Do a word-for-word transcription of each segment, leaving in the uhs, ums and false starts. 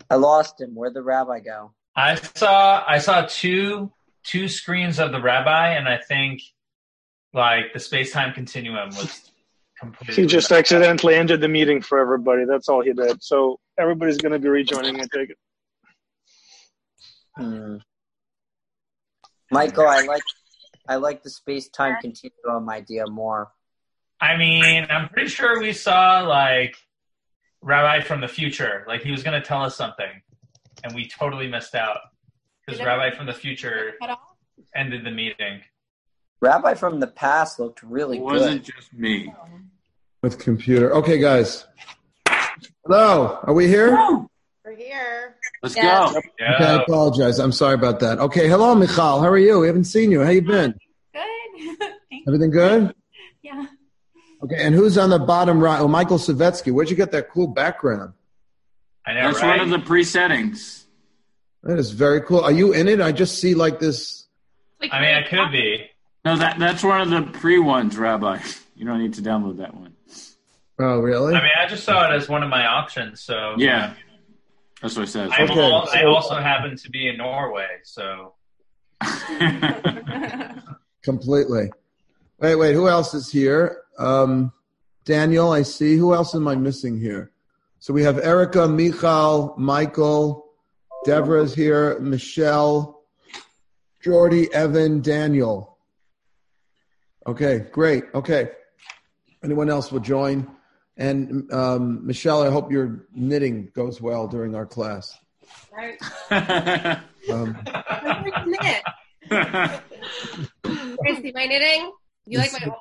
I lost him. Where'd the rabbi go? I saw I saw two two screens of the rabbi, and I think like the space-time continuum was completely. He just accidentally ended the meeting for everybody. That's all he did. So everybody's going to be rejoining. I take it. Hmm. Michael, I like I like the space-time continuum idea more. I mean, I'm pretty sure we saw like Rabbi from the future. Like he was going to tell us something, and we totally missed out because Rabbi from the future ended the meeting. Rabbi from the past looked really it good. It wasn't just me. With computer. Okay, guys. Hello. Are we here? We're here. Let's yes. go. Yeah. Okay, I apologize. I'm sorry about that. Okay, hello, Michal. How are you? We haven't seen you. How you been? Good. Everything good? Yeah. Okay, and who's on the bottom right? Oh, Michael Savetsky. Where'd you get that cool background? I know, That's right? one of the pre-settings. That is very cool. Are you in it? I just see like this. Like, I mean, I could be. No, that that's one of the pre-ones, Rabbi. You don't need to download that one. Oh, really? I mean, I just saw it as one of my options. So Yeah, that's what it says. I'm Okay. all, I also happen to be in Norway, so Completely. Wait, wait. Who else is here? Um, Daniel, I see. Who else am I missing here? So we have Erica, Michal, Michael, Deborah's here, Michelle, Jordy, Evan, Daniel. Okay, great. Okay. Anyone else will join? And um, Michelle, I hope your knitting goes well during our class. Right. Um, I like to knit. Guys, see my knitting? You like my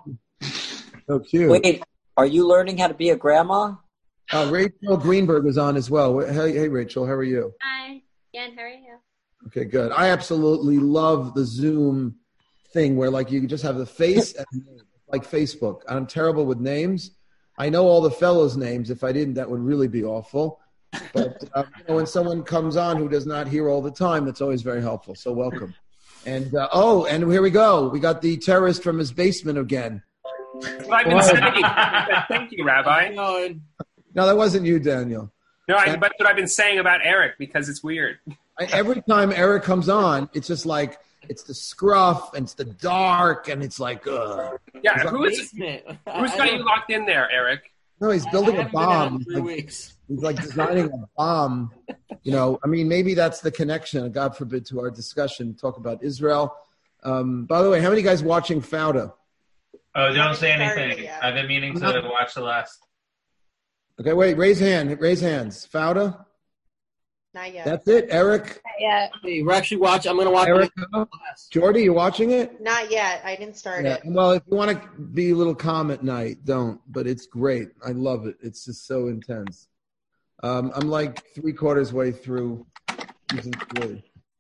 so cute. Wait, are you learning how to be a grandma? Uh, Rachel Greenberg is on as well. Hey, hey, Rachel, how are you? Hi. Good. How are you? Okay, good. I absolutely love the Zoom thing where, like, you just have the face and the name, like Facebook. I'm terrible with names. I know all the fellows' names. If I didn't, that would really be awful. But uh, you know, when someone comes on who does not hear all the time, that's always very helpful. So welcome. And uh, oh, and here we go. We got the terrorist from his basement again. Well, I've been saying. Thank you, Rabbi. No, No, that wasn't you, Daniel. I, but what I've been saying about Eric because it's weird. I, every time Eric comes on, it's just like it's the scruff and it's the dark and it's like, ugh. Yeah, It's who's Basement. who's got you locked in there, Eric? No, he's building I a haven't been out in bomb. three Like, weeks. he's like designing a bomb. You know, I mean, maybe that's the connection, God forbid, to our discussion, talk about Israel. Um, by the way, how many guys watching Fauda? Oh, don't say Sorry, anything. yeah. I've been meaning to watch the last. Okay, wait, raise hand. Raise hands. Fauda? Not yet. That's it. Eric? Yeah. Hey, we're actually watching. I'm going to watch Eric? it. Jordy, you watching it? Not yet. I didn't start Yeah. it. Well, if you want to be a little calm at night, don't. But it's great. I love it. It's just so intense. Um, I'm like three quarters way through season three.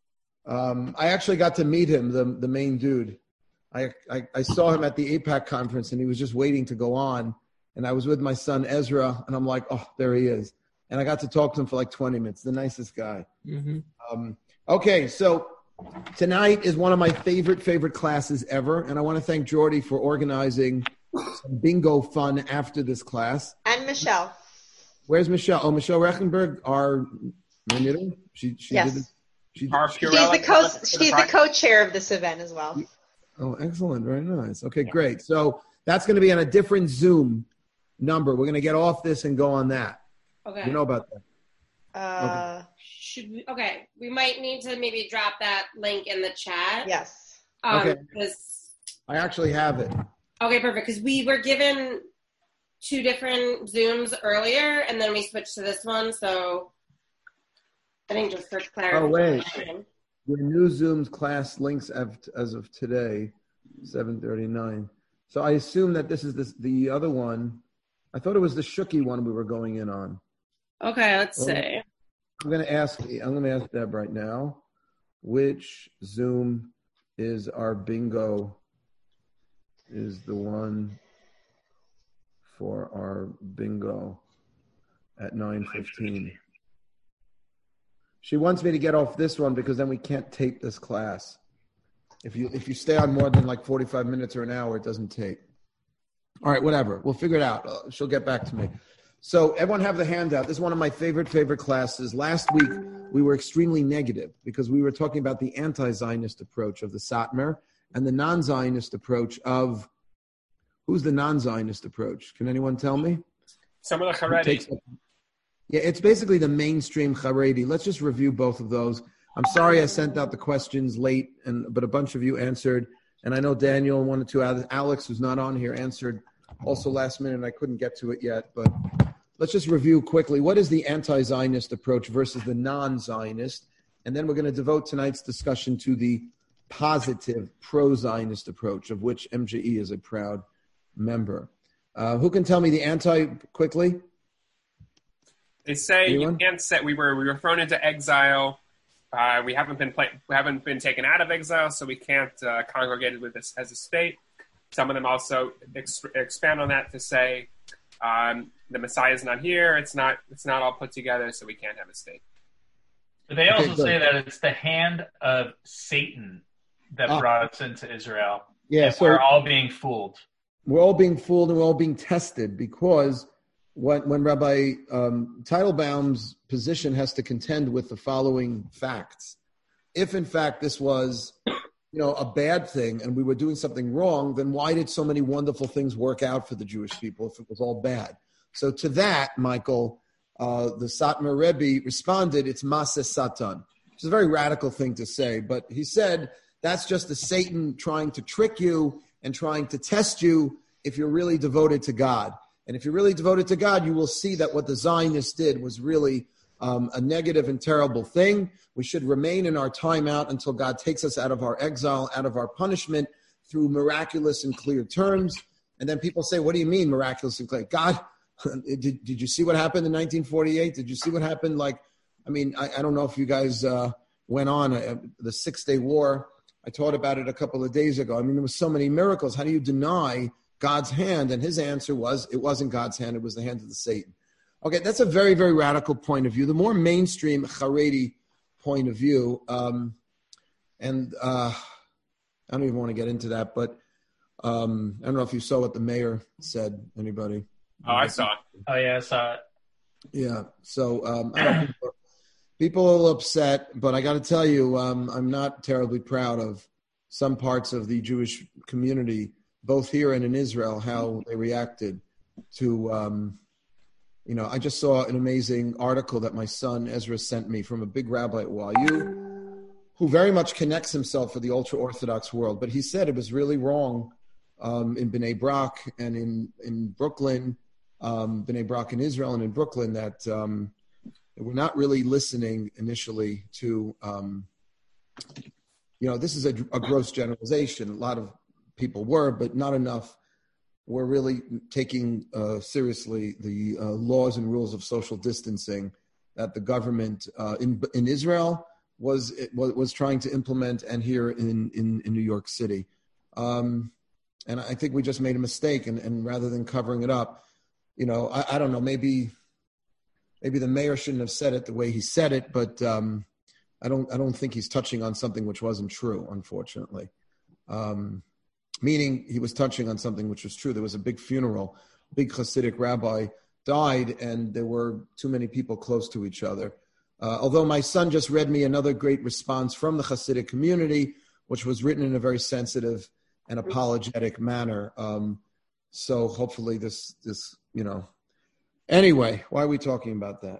Um, I actually got to meet him, the the main dude. I, I I saw him at the AIPAC conference, and he was just waiting to go on. And I was with my son Ezra, and I'm like, oh, there he is. And I got to talk to him for like twenty minutes. The nicest guy. Mm-hmm. Um, okay, so tonight is one of my favorite, favorite classes ever. And I want to thank Jordy for organizing some bingo fun after this class. And Michelle. Where's Michelle? Oh, Michelle Rechenberg, our knitter? She, she Yes. did it. She, Our She's Purell- the co she's the co-chair of this event as well. oh, excellent. Very nice. Okay, great. So that's going to be on a different Zoom number. We're going to get off this and go on that. Okay. You know about that. Uh, Should we, okay. We might need to maybe drop that link in the chat. yes. Um, Okay. 'cause- I actually have it. okay, perfect. Because we were given two different Zooms earlier, and then we switched to this one. So I think just for clarity. Oh, wait. Your new Zoom's class links as of today, seven thirty-nine. So I assume that this is this, the other one. I thought it was the Shooky one we were going in on. Okay, let's Well, see. I'm going to ask. I'm going to ask Deb right now, which Zoom is our bingo? Is the one for our bingo at nine fifteen? She wants me to get off this one because then we can't tape this class. If you if you stay on more than like forty-five minutes or an hour, it doesn't tape. All right, whatever. We'll figure it out. Uh, she'll get back to me. So everyone have the handout. This is one of my favorite, favorite classes. Last week, we were extremely negative because we were talking about the anti-Zionist approach of the Satmar and the non-Zionist approach of, who's the non-Zionist approach? Can anyone tell me? Some of the Haredi. Yeah, it's basically the mainstream Haredi. Let's just review both of those. I'm sorry I sent out the questions late, and but a bunch of you answered. And I know Daniel and one or two others, Alex, who's not on here, answered also last minute. I couldn't get to it yet, but let's just review quickly. What is the anti-Zionist approach versus the non-Zionist? And then we're going to devote tonight's discussion to the positive pro-Zionist approach, of which M J E is a proud member. Uh, who can tell me the anti quickly? They say Anyone? you can't say we were we were thrown into exile. Uh, we haven't been play, we haven't been taken out of exile, so we can't uh, congregate with this as a state. Some of them also ex- expand on that to say um, the Messiah is not here. It's not it's not all put together, so we can't have a state. But they also Okay, say that it's the hand of Satan that Ah. brought us into Israel. Yeah, And so we're all being fooled. we're all being fooled and we're all being tested because when, when Rabbi um, Teitelbaum's position has to contend with the following facts. If, in fact, this was, you know, a bad thing and we were doing something wrong, then why did so many wonderful things work out for the Jewish people if it was all bad? So to that, Michael, uh, the Satmar Rebbe responded, it's Maseh Satan, which is a very radical thing to say, but he said that's just the Satan trying to trick you and trying to test you if you're really devoted to God. And if you're really devoted to God, you will see that what the Zionists did was really um, a negative and terrible thing. We should remain in our timeout until God takes us out of our exile, out of our punishment, through miraculous and clear terms. And then people say, what do you mean miraculous and clear? God, did, did you see what happened in nineteen forty-eight? Did you see what happened? Like, I mean, I, I don't know if you guys uh, went on uh, the Six-Day War. I taught about it a couple of days ago. I mean, there were so many miracles. How do you deny God's hand? And his answer was, it wasn't God's hand, it was the hand of the Satan. Okay, that's a very, very radical point of view. The more mainstream Haredi point of view, um, and uh, I don't even want to get into that, but um, I don't know if you saw what the mayor said. Anybody? Oh, I saw it. Oh, yeah, I saw it. Yeah, so um, I don't people, people are upset, but I got to tell you, um, I'm not terribly proud of some parts of the Jewish community, both here and in Israel, how they reacted to, um, you know, I just saw an amazing article that my son Ezra sent me from a big rabbi at Y U, who very much connects himself with the ultra-Orthodox world, but he said it was really wrong um, in Bnei Brak and in, in Brooklyn, um, Bnei Brak in Israel and in Brooklyn, that um, we're not really listening initially to, um, you know, this is a, a gross generalization. A lot of people were, but not enough were really taking uh, seriously the uh, laws and rules of social distancing that the government uh, in in Israel was was, was trying to implement, and here in, in, in New York City. Um, and I think we just made a mistake, and, and rather than covering it up, you know, I, I don't know, maybe maybe the mayor shouldn't have said it the way he said it, but um, I don't I don't think he's touching on something which wasn't true, unfortunately. Um, meaning he was touching on something which was true. There was a big funeral, big Hasidic rabbi died, and there were too many people close to each other. Uh, although my son just read me another great response from the Hasidic community, which was written in a very sensitive and apologetic manner. Um, so hopefully this, this, you know, anyway, why are we talking about that?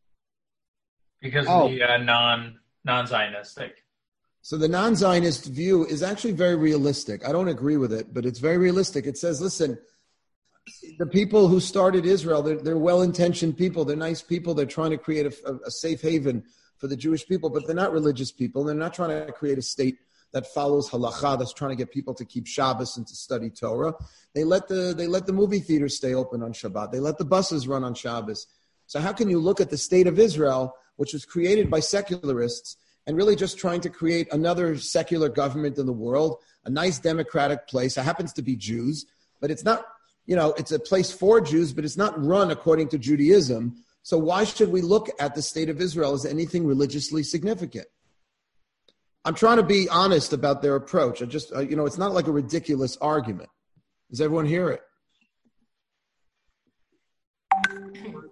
Because Oh. of the uh, non, non-Zionistic. So the non-Zionist view is actually very realistic. I don't agree with it, but it's very realistic. It says, listen, the people who started Israel, they're, they're well-intentioned people. They're nice people. They're trying to create a, a safe haven for the Jewish people, but they're not religious people. They're not trying to create a state that follows halacha, that's trying to get people to keep Shabbos and to study Torah. They let the they let the movie theaters stay open on Shabbat. They let the buses run on Shabbos. So how can you look at the state of Israel, which was created by secularists, and really just trying to create another secular government in the world, a nice democratic place? It happens to be Jews, but it's not, you know, it's a place for Jews, but it's not run according to Judaism. So why should we look at the state of Israel as anything religiously significant? I'm trying to be honest about their approach. I just, uh, you know, it's not like a ridiculous argument. Does everyone hear it?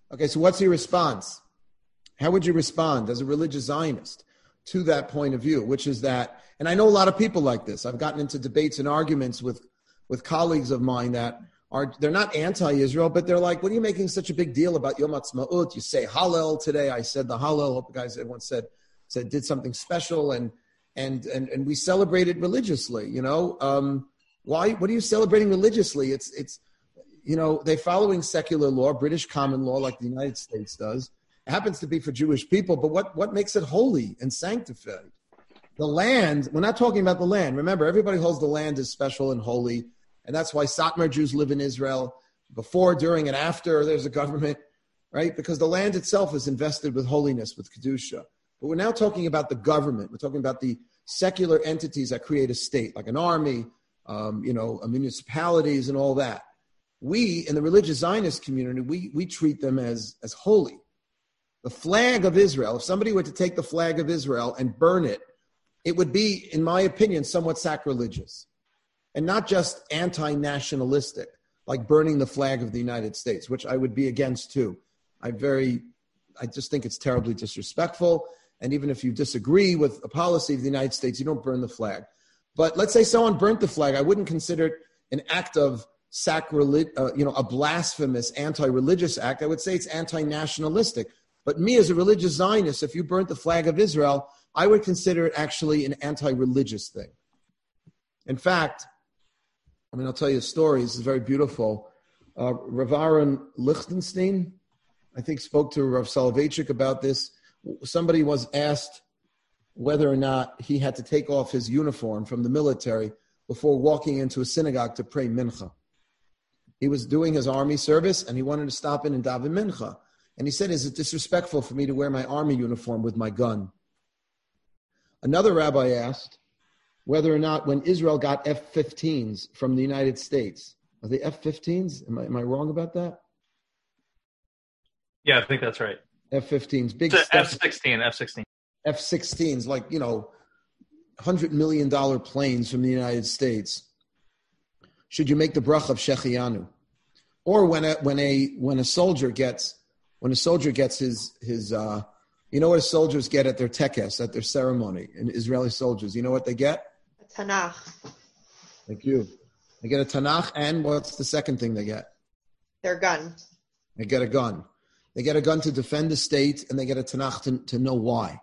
Okay, so what's your response? How would you respond as a religious Zionist to that point of view, which is that, and I know a lot of people like this. I've gotten into debates and arguments with, with colleagues of mine that are, they're not anti-Israel, but they're like, what are you making such a big deal about Yom Ha'atzmaut? You say Hallel today. I said the Hallel. Hope the guys that once said, said did something special, and and and and we celebrated religiously. You know, um, why? What are you celebrating religiously? It's it's, you know, they're following secular law, British common law, like the United States does. It happens to be for Jewish people, but what what makes it holy and sanctified? The land. We're not talking about the land. Remember, everybody holds the land as special and holy. And that's why Satmar Jews live in Israel before, during, and after there's a government, right? Because the land itself is invested with holiness, with Kedusha. But we're now talking about the government. We're talking about the secular entities that create a state, like an army, um, you know, municipalities and all that. We, in the religious Zionist community, we, we treat them as, as holy. The flag of Israel, if somebody were to take the flag of Israel and burn it, it would be, in my opinion, somewhat sacrilegious. And not just anti-nationalistic, like burning the flag of the United States, which I would be against too. I very, I just think it's terribly disrespectful. And even if you disagree with a policy of the United States, you don't burn the flag. But let's say someone burnt the flag. I wouldn't consider it an act of sacrilege, uh, you know, a blasphemous anti-religious act. I would say it's anti-nationalistic. But me as a religious Zionist, if you burnt the flag of Israel, I would consider it actually an anti-religious thing. In fact, I mean, I'll tell you a story. This is very beautiful. Uh, Rav Aaron Lichtenstein, I think, spoke to Rav Soloveitchik about this. Somebody was asked whether or not he had to take off his uniform from the military before walking into a synagogue to pray mincha. He was doing his army service, and he wanted to stop in and daven mincha. And he said, is it disrespectful for me to wear my army uniform with my gun? Another rabbi asked whether or not when Israel got F fifteens from the United States, are they F fifteens? Am I, am I wrong about that? Yeah, I think that's right. F fifteens, big F stuff. sixteen, F sixteen. F sixteens, like, you know, one hundred million dollars planes from the United States. Should you make the bracha of Shechianu? Or when a, when a, when a soldier gets, when a soldier gets his, his, uh, you know what soldiers get at their tekes, at their ceremony, in Israeli soldiers? You know what they get? A Tanakh. Thank you. They get a Tanakh, and what's the second thing they get? Their gun. They get a gun. They get a gun to defend the state, and they get a Tanakh to, to know why.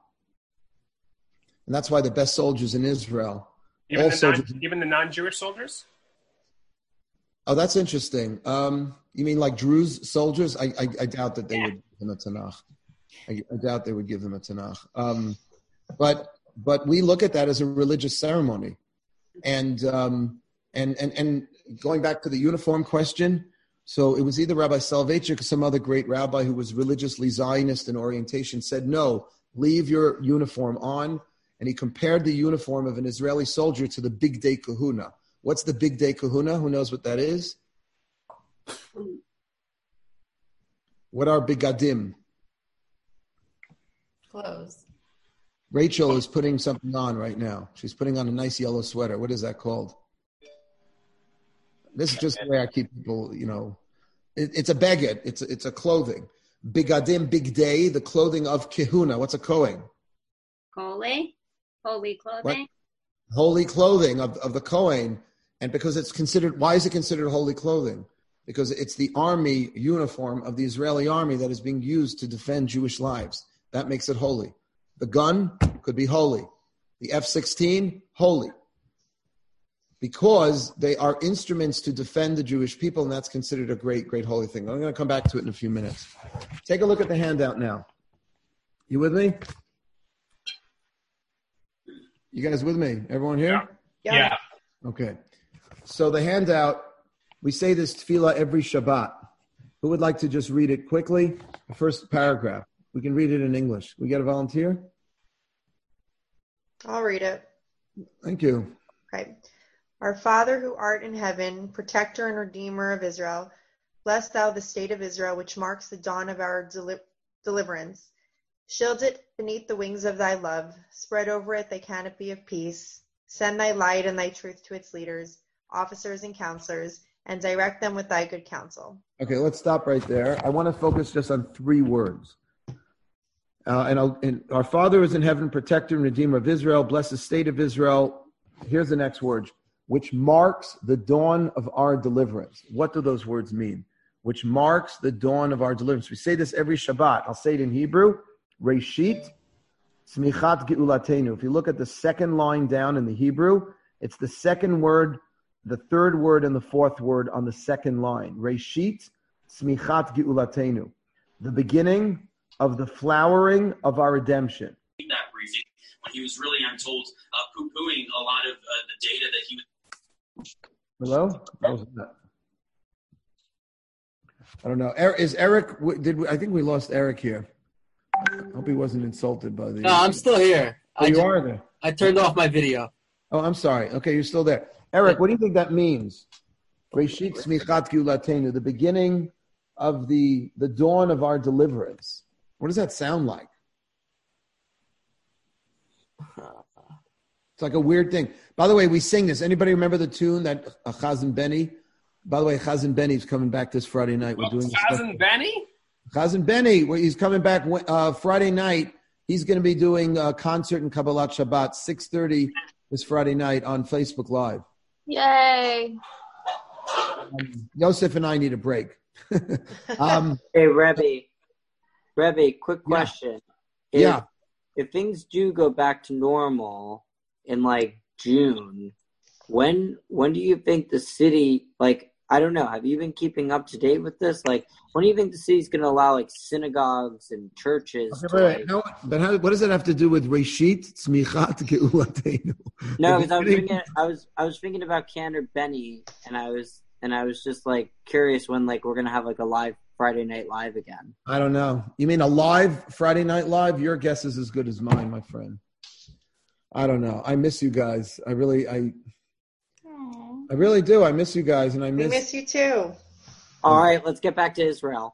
And that's why the best soldiers in Israel, Even, all the, soldiers, non, even the non-Jewish soldiers? Oh, that's interesting. Um, you mean like Druze soldiers? I, I, I doubt that they would give them a Tanakh. I, I doubt they would give them a Tanakh. Um, but but we look at that as a religious ceremony. And um, and and and going back to the uniform question, so it was either Rabbi Soloveitchik or some other great rabbi who was religiously Zionist in orientation said, no, leave your uniform on. And he compared the uniform of an Israeli soldier to the Big Day Kahuna. What's the Big Day Kahuna? Who knows what that is? What are bigadim? Clothes. Rachel is putting something on right now. She's putting on a nice yellow sweater. What is that called? This is just the way I keep people, you know. It, it's a beged. It's a, it's a clothing. Bigadim, big day, the clothing of kehuna. What's a kohen? Holy, holy clothing. What? Holy clothing of, of the kohen. And because it's considered, why is it considered holy clothing? Because it's the army uniform of the Israeli army that is being used to defend Jewish lives. That makes it holy. The gun could be holy. The F sixteen, holy. Because they are instruments to defend the Jewish people, and that's considered a great, great holy thing. I'm going to come back to it in a few minutes. Take a look at the handout now. You with me? You guys with me? Everyone here? Yeah. Yeah. Okay. So the handout, we say this tefillah every Shabbat. Who would like to just read it quickly? The first paragraph. We can read it in English. We get a volunteer? I'll read it. Thank you. Okay. Our Father who art in heaven, protector and redeemer of Israel, bless thou the state of Israel, which marks the dawn of our deli- deliverance. Shield it beneath the wings of thy love. Spread over it thy canopy of peace. Send thy light and thy truth to its leaders, officers and counselors, and direct them with thy good counsel. Okay, let's stop right there. I want to focus just on three words. Uh, and, I'll, and our Father is in heaven, protector and redeemer of Israel, bless the state of Israel. Here's the next word, which marks the dawn of our deliverance. What do those words mean? Which marks the dawn of our deliverance. We say this every Shabbat. I'll say it in Hebrew. Reshit Smichat Geulatenu. If you look at the second line down in the Hebrew, it's the second word, the third word, and the fourth word on the second line. Reshit Smichat Geulatenu. The beginning of the flowering of our redemption. That briefing when he was really, I'm told, uh, poo-pooing a lot of uh, the data that he was. Hello? What was that? I don't know. Er- Is Eric? Did we, I think we lost Eric here? I hope he wasn't insulted by the. No, I'm still here. Oh, I you just, are there. I turned off my video. Oh, I'm sorry. Okay, you're still there. Eric, what do you think that means? Reshit Smichat Geulatenu, the beginning of the the dawn of our deliverance. What does that sound like? It's like a weird thing. By the way, we sing this. Anybody remember the tune that uh, Chazan Benny? By the way, Chazan Benny's coming back this Friday night. We're Oh, doing Chazan Benny? Chazan Benny, well, he's coming back uh, Friday night. He's going to be doing a concert in Kabbalat Shabbat, six thirty this Friday night on Facebook Live. Yay. Um, Yosef and I need a break. um, Hey, Rebbe. Rebbe, quick question. If, Yeah. If things do go back to normal in like June, when when do you think the city, like, I don't know, have you been keeping up to date with this? Like, when do you think the city's going to allow like synagogues and churches? Okay, to, wait, like, wait, how, but how, what does that have to do with Reshit Tzmichat Geulatenu? No, because I was thinking, I was I was thinking about Cantor Benny, and I was and I was just like curious when like we're gonna have like a live Friday Night Live again. I don't know. You mean a live Friday Night Live? Your guess is as good as mine, my friend. I don't know. I miss you guys. I really, I, I really do. I miss you guys, and I We miss. miss you too. All right, let's get back to Israel.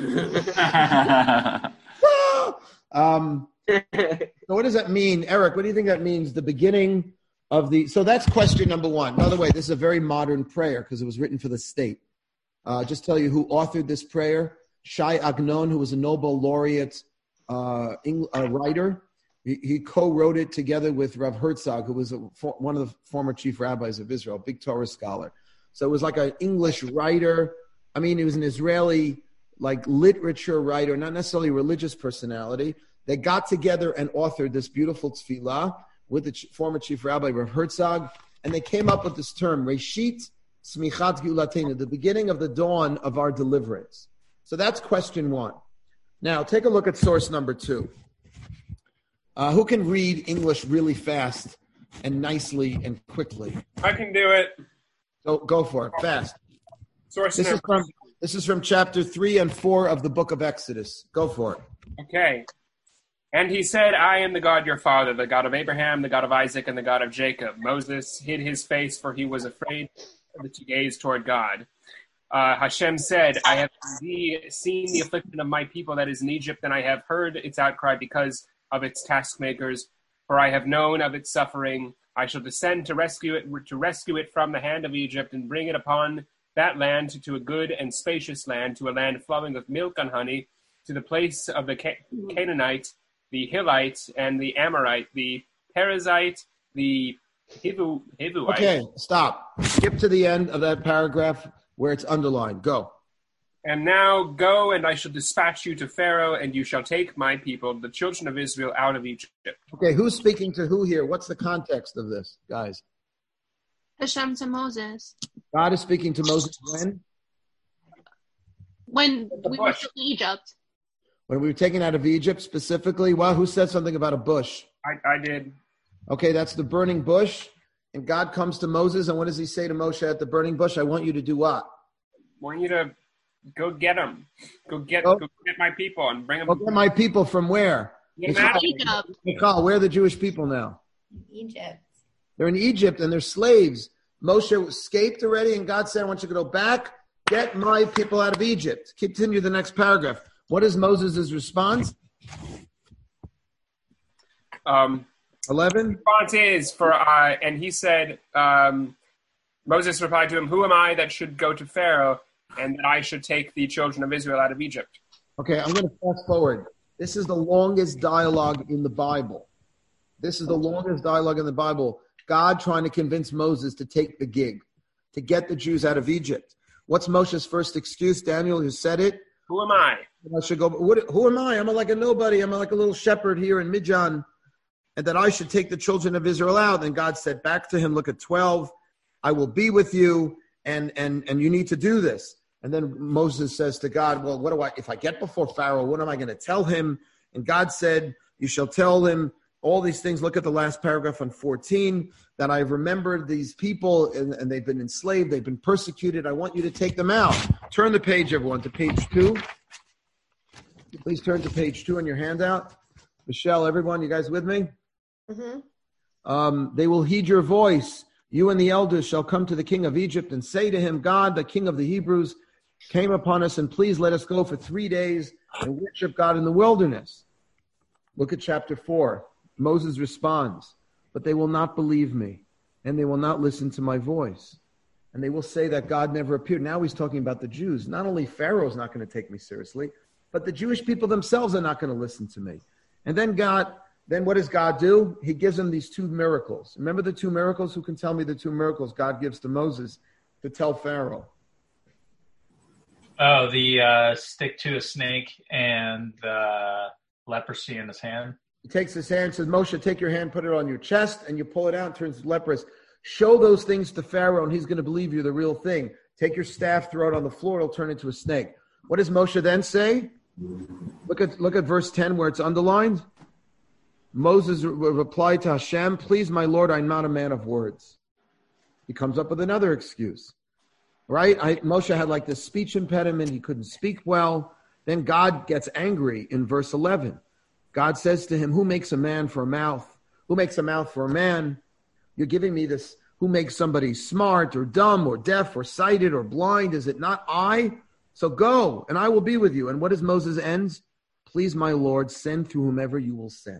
um, so what does that mean, Eric? What do you think that means? The beginning of the. So that's question number one. By the way, this is a very modern prayer because it was written for the state. Uh, just tell you who authored this prayer. Shai Agnon, who was a Nobel laureate uh, Eng- uh, writer. He, he co-wrote it together with Rav Herzog, who was a, for, one of the former chief rabbis of Israel, big Torah scholar. So it was like an English writer. I mean, he was an Israeli like literature writer, not necessarily a religious personality. They got together and authored this beautiful tefillah with the ch- former chief rabbi, Rav Herzog, and they came up with this term, Reshit Smichat Geulatenu, the beginning of the dawn of our deliverance. So that's question one. Now, take a look at source number two. Uh, who can read English really fast and nicely and quickly? I can do it. Go, go for it, fast. Source This is number. from this is from chapter three and four of the book of Exodus. Go for it. Okay. And he said, I am the God your father, the God of Abraham, the God of Isaac, and the God of Jacob. Moses hid his face, for he was afraid to gaze toward God. Uh, Hashem said, I have indeed seen the affliction of my people that is in Egypt, and I have heard its outcry because of its taskmakers, for I have known of its suffering. I shall descend to rescue it, to rescue it from the hand of Egypt, and bring it upon that land to a good and spacious land, to a land flowing with milk and honey, to the place of the Ca- Canaanite, the Hillite, and the Amorite, the Perizzite, the Hivu, Hivuite. Okay, stop. Skip to the end of that paragraph where it's underlined. Go. And now go, and I shall dispatch you to Pharaoh, and you shall take my people, the children of Israel, out of Egypt. Okay, who's speaking to who here? What's the context of this, guys? Hashem to Moses. God is speaking to Moses when? When we were in Egypt. When we were taken out of Egypt specifically? Well, who said something about a bush? I, I did. Okay, that's the burning bush. And God comes to Moses, and what does he say to Moshe at the burning bush? I want you to do what? I want you to go get them. Go get, Oh. go get my people and bring them. Go get my people from where? Get them out of Egypt. Michal, where are the Jewish people now? Egypt. They're in Egypt, and they're slaves. Moshe escaped already, and God said, I want you to go back, get my people out of Egypt. Continue the next paragraph. What is Moses' response? Um, eleven? response is for, uh, and he said, um, Moses replied to him, "Who am I that should go to Pharaoh, and that I should take the children of Israel out of Egypt?" Okay, I'm going to fast forward. This is the longest dialogue in the Bible. This is the longest dialogue in the Bible. God trying to convince Moses to take the gig, to get the Jews out of Egypt. What's Moshe's first excuse? Daniel, who said it? Who am I? I should go. What, who am I? I'm like a nobody. I'm like a little shepherd here in Midian, and that I should take the children of Israel out. And God said back to him, look at twelve. I will be with you, and and and you need to do this. And then Moses says to God, well, what do I, if I get before Pharaoh, what am I going to tell him? And God said, you shall tell him all these things. Look at the last paragraph on fourteen, that I've remembered these people and, and they've been enslaved. They've been persecuted. I want you to take them out. Turn the page, everyone, to page two. Please turn to page two on your handout. Michelle, everyone, you guys with me? Mm-hmm. Um, they will heed your voice. You and the elders shall come to the king of Egypt and say to him, God, the king of the Hebrews, came upon us, and please let us go for three days and worship God in the wilderness. Look at chapter four. Moses responds, but they will not believe me, and they will not listen to my voice. And they will say that God never appeared. Now he's talking about the Jews. Not only Pharaoh's not going to take me seriously, but the Jewish people themselves are not going to listen to me. And then God, then what does God do? He gives them these two miracles. Remember the two miracles? Who can tell me the two miracles God gives to Moses to tell Pharaoh? Oh, the uh, stick to a snake and the leprosy in his hand. He takes his hand and says, Moshe, take your hand, put it on your chest, and you pull it out, it turns leprous. Show those things to Pharaoh, and he's going to believe you're the real thing. Take your staff, throw it on the floor, it'll turn into a snake. What does Moshe then say? Look at look at verse ten where it's underlined. Moses re- replied to Hashem, please, my Lord, I'm not a man of words. He comes up with another excuse. Right? I, Moshe had like this speech impediment. He couldn't speak well. Then God gets angry in verse eleven. God says to him, who makes a man for a mouth? Who makes a mouth for a man? You're giving me this, who makes somebody smart or dumb or deaf or sighted or blind? Is it not I? So go, and I will be with you. And what does Moses end? Please, my Lord, send through whomever you will send.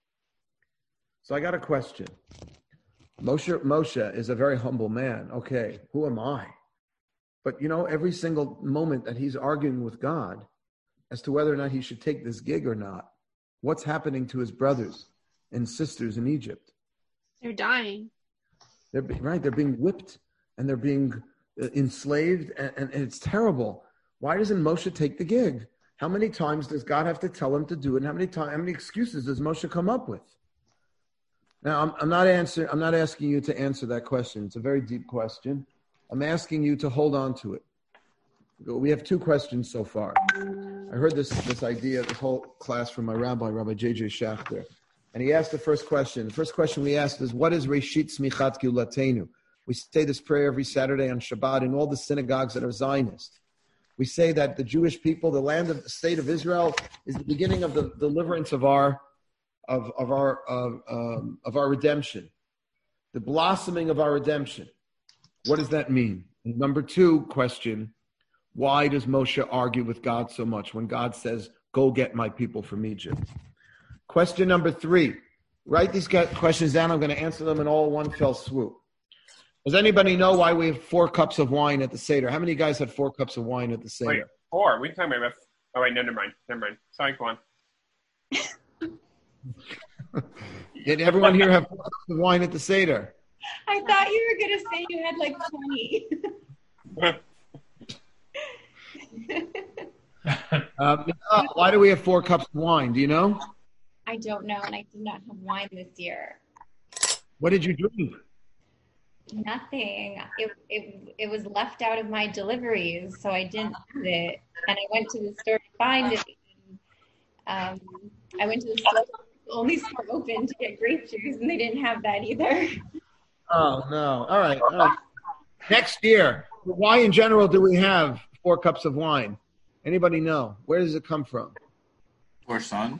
So I got a question. Moshe, Moshe is a very humble man. Okay, who am I? But, you know, every single moment that he's arguing with God as to whether or not he should take this gig or not, what's happening to his brothers and sisters in Egypt? They're dying. They're being, right, they're being whipped and they're being uh, enslaved, and, and, and it's terrible. Why doesn't Moshe take the gig? How many times does God have to tell him to do it? And how many time, how many excuses does Moshe come up with? Now, I'm, I'm not answering. I'm not asking you to answer that question. It's a very deep question. I'm asking you to hold on to it. We have two questions so far. I heard this this idea, this whole class from my rabbi, Rabbi J J Schachter. And he asked the first question. The first question we asked is, what is Reshit Smichat Geulatenu? We say this prayer every Saturday on Shabbat in all the synagogues that are Zionist. We say that the Jewish people, the land of the state of Israel, is the beginning of the deliverance of our of, of our of, um, of our redemption, the blossoming of our redemption. What does that mean? And number two question, why does Moshe argue with God so much when God says, go get my people from Egypt? Question number three. Write these questions down. I'm going to answer them in all one fell swoop. Does anybody know why we have four cups of wine at the Seder? How many guys had four cups of wine at the Seder? Wait, four? We talking about? Oh wait, no, never mind. Never mind. Sorry, go on. Did everyone here have four cups of wine at the Seder? I thought you were going to say you had like twenty. um, why do we have four cups of wine? Do you know? I don't know, and I did not have wine this year. What did you drink? Nothing. It, it it was left out of my deliveries, so I didn't have it. And I went to the store to find it. Um, I went to the store, the only store open, to get grape juice, and they didn't have that either. Oh, no. All right. All right. Next year, why in general do we have four cups of wine? Anybody know? Where does it come from? Four sons.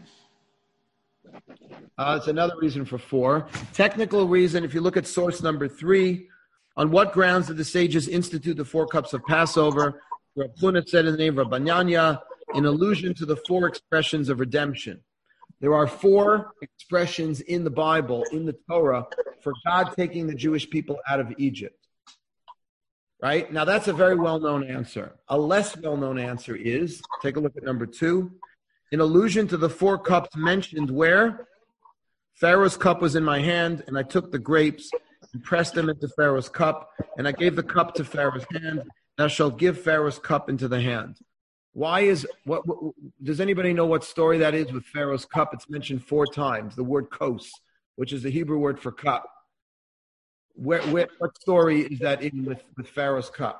Uh, it's another reason for four. Technical reason, if you look at source number three, on what grounds did the sages institute the four cups of Passover? Rav Huna said in the name of Rabbi Nyanya, in allusion to the four expressions of redemption. There are four expressions in the Bible, in the Torah, for God taking the Jewish people out of Egypt. right? Now, that's a very well-known answer. A less well-known answer is, take a look at number two, in allusion to the four cups mentioned where Pharaoh's cup was in my hand, and I took the grapes and pressed them into Pharaoh's cup, and I gave the cup to Pharaoh's hand. Thou shalt give Pharaoh's cup into the hand. Why is, what, what does anybody know what story that is with Pharaoh's cup? It's mentioned four times, the word kos, which is the Hebrew word for cup. Where, where, what story is that in with, with Pharaoh's cup?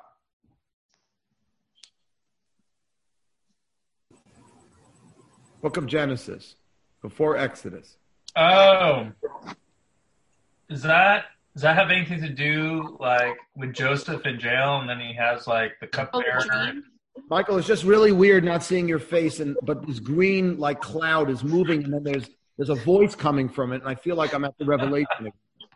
Book of Genesis, before Exodus. Oh, is that does that have anything to do like with Joseph in jail, and then he has like the cupbearer? Michael, it's just really weird not seeing your face, and but this green like cloud is moving, and then there's there's a voice coming from it, and I feel like I'm at the Revelation.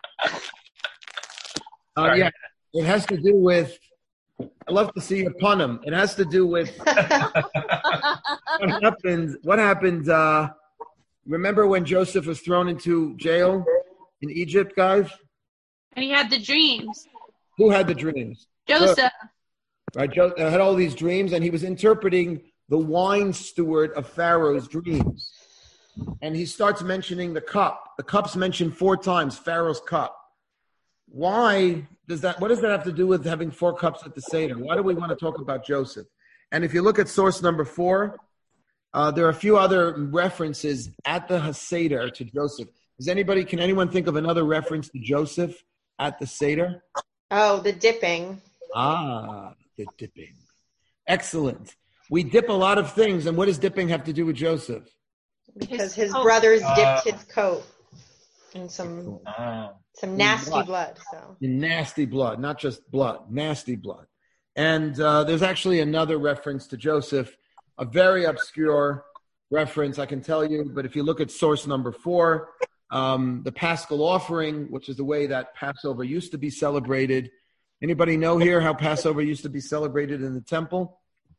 Uh, yeah, it has to do with. I love to see you pun him. It has to do with what happened. What happened? Uh, remember when Joseph was thrown into jail in Egypt, guys? And he had the dreams. Who had the dreams? Joseph. Right, Joseph had all these dreams, and he was interpreting the wine steward of Pharaoh's dreams. And he starts mentioning the cup. The cup's mentioned four times, Pharaoh's cup. Why does that, what does that have to do with having four cups at the Seder? Why do we want to talk about Joseph? And if you look at source number four, uh, there are a few other references at the Seder to Joseph. Does anybody, can anyone think of another reference to Joseph at the Seder? Oh, the dipping. Ah, the dipping. Excellent. We dip a lot of things, and what does dipping have to do with Joseph? Because his coat. brothers Uh, dipped his coat in some Oh. some nasty blood. blood. So In nasty blood, not just blood, nasty blood. And uh, there's actually another reference to Joseph, a very obscure reference, I can tell you. But if you look at source number four, um, the Paschal offering, which is the way that Passover used to be celebrated. Anybody know here how Passover used to be celebrated in the temple?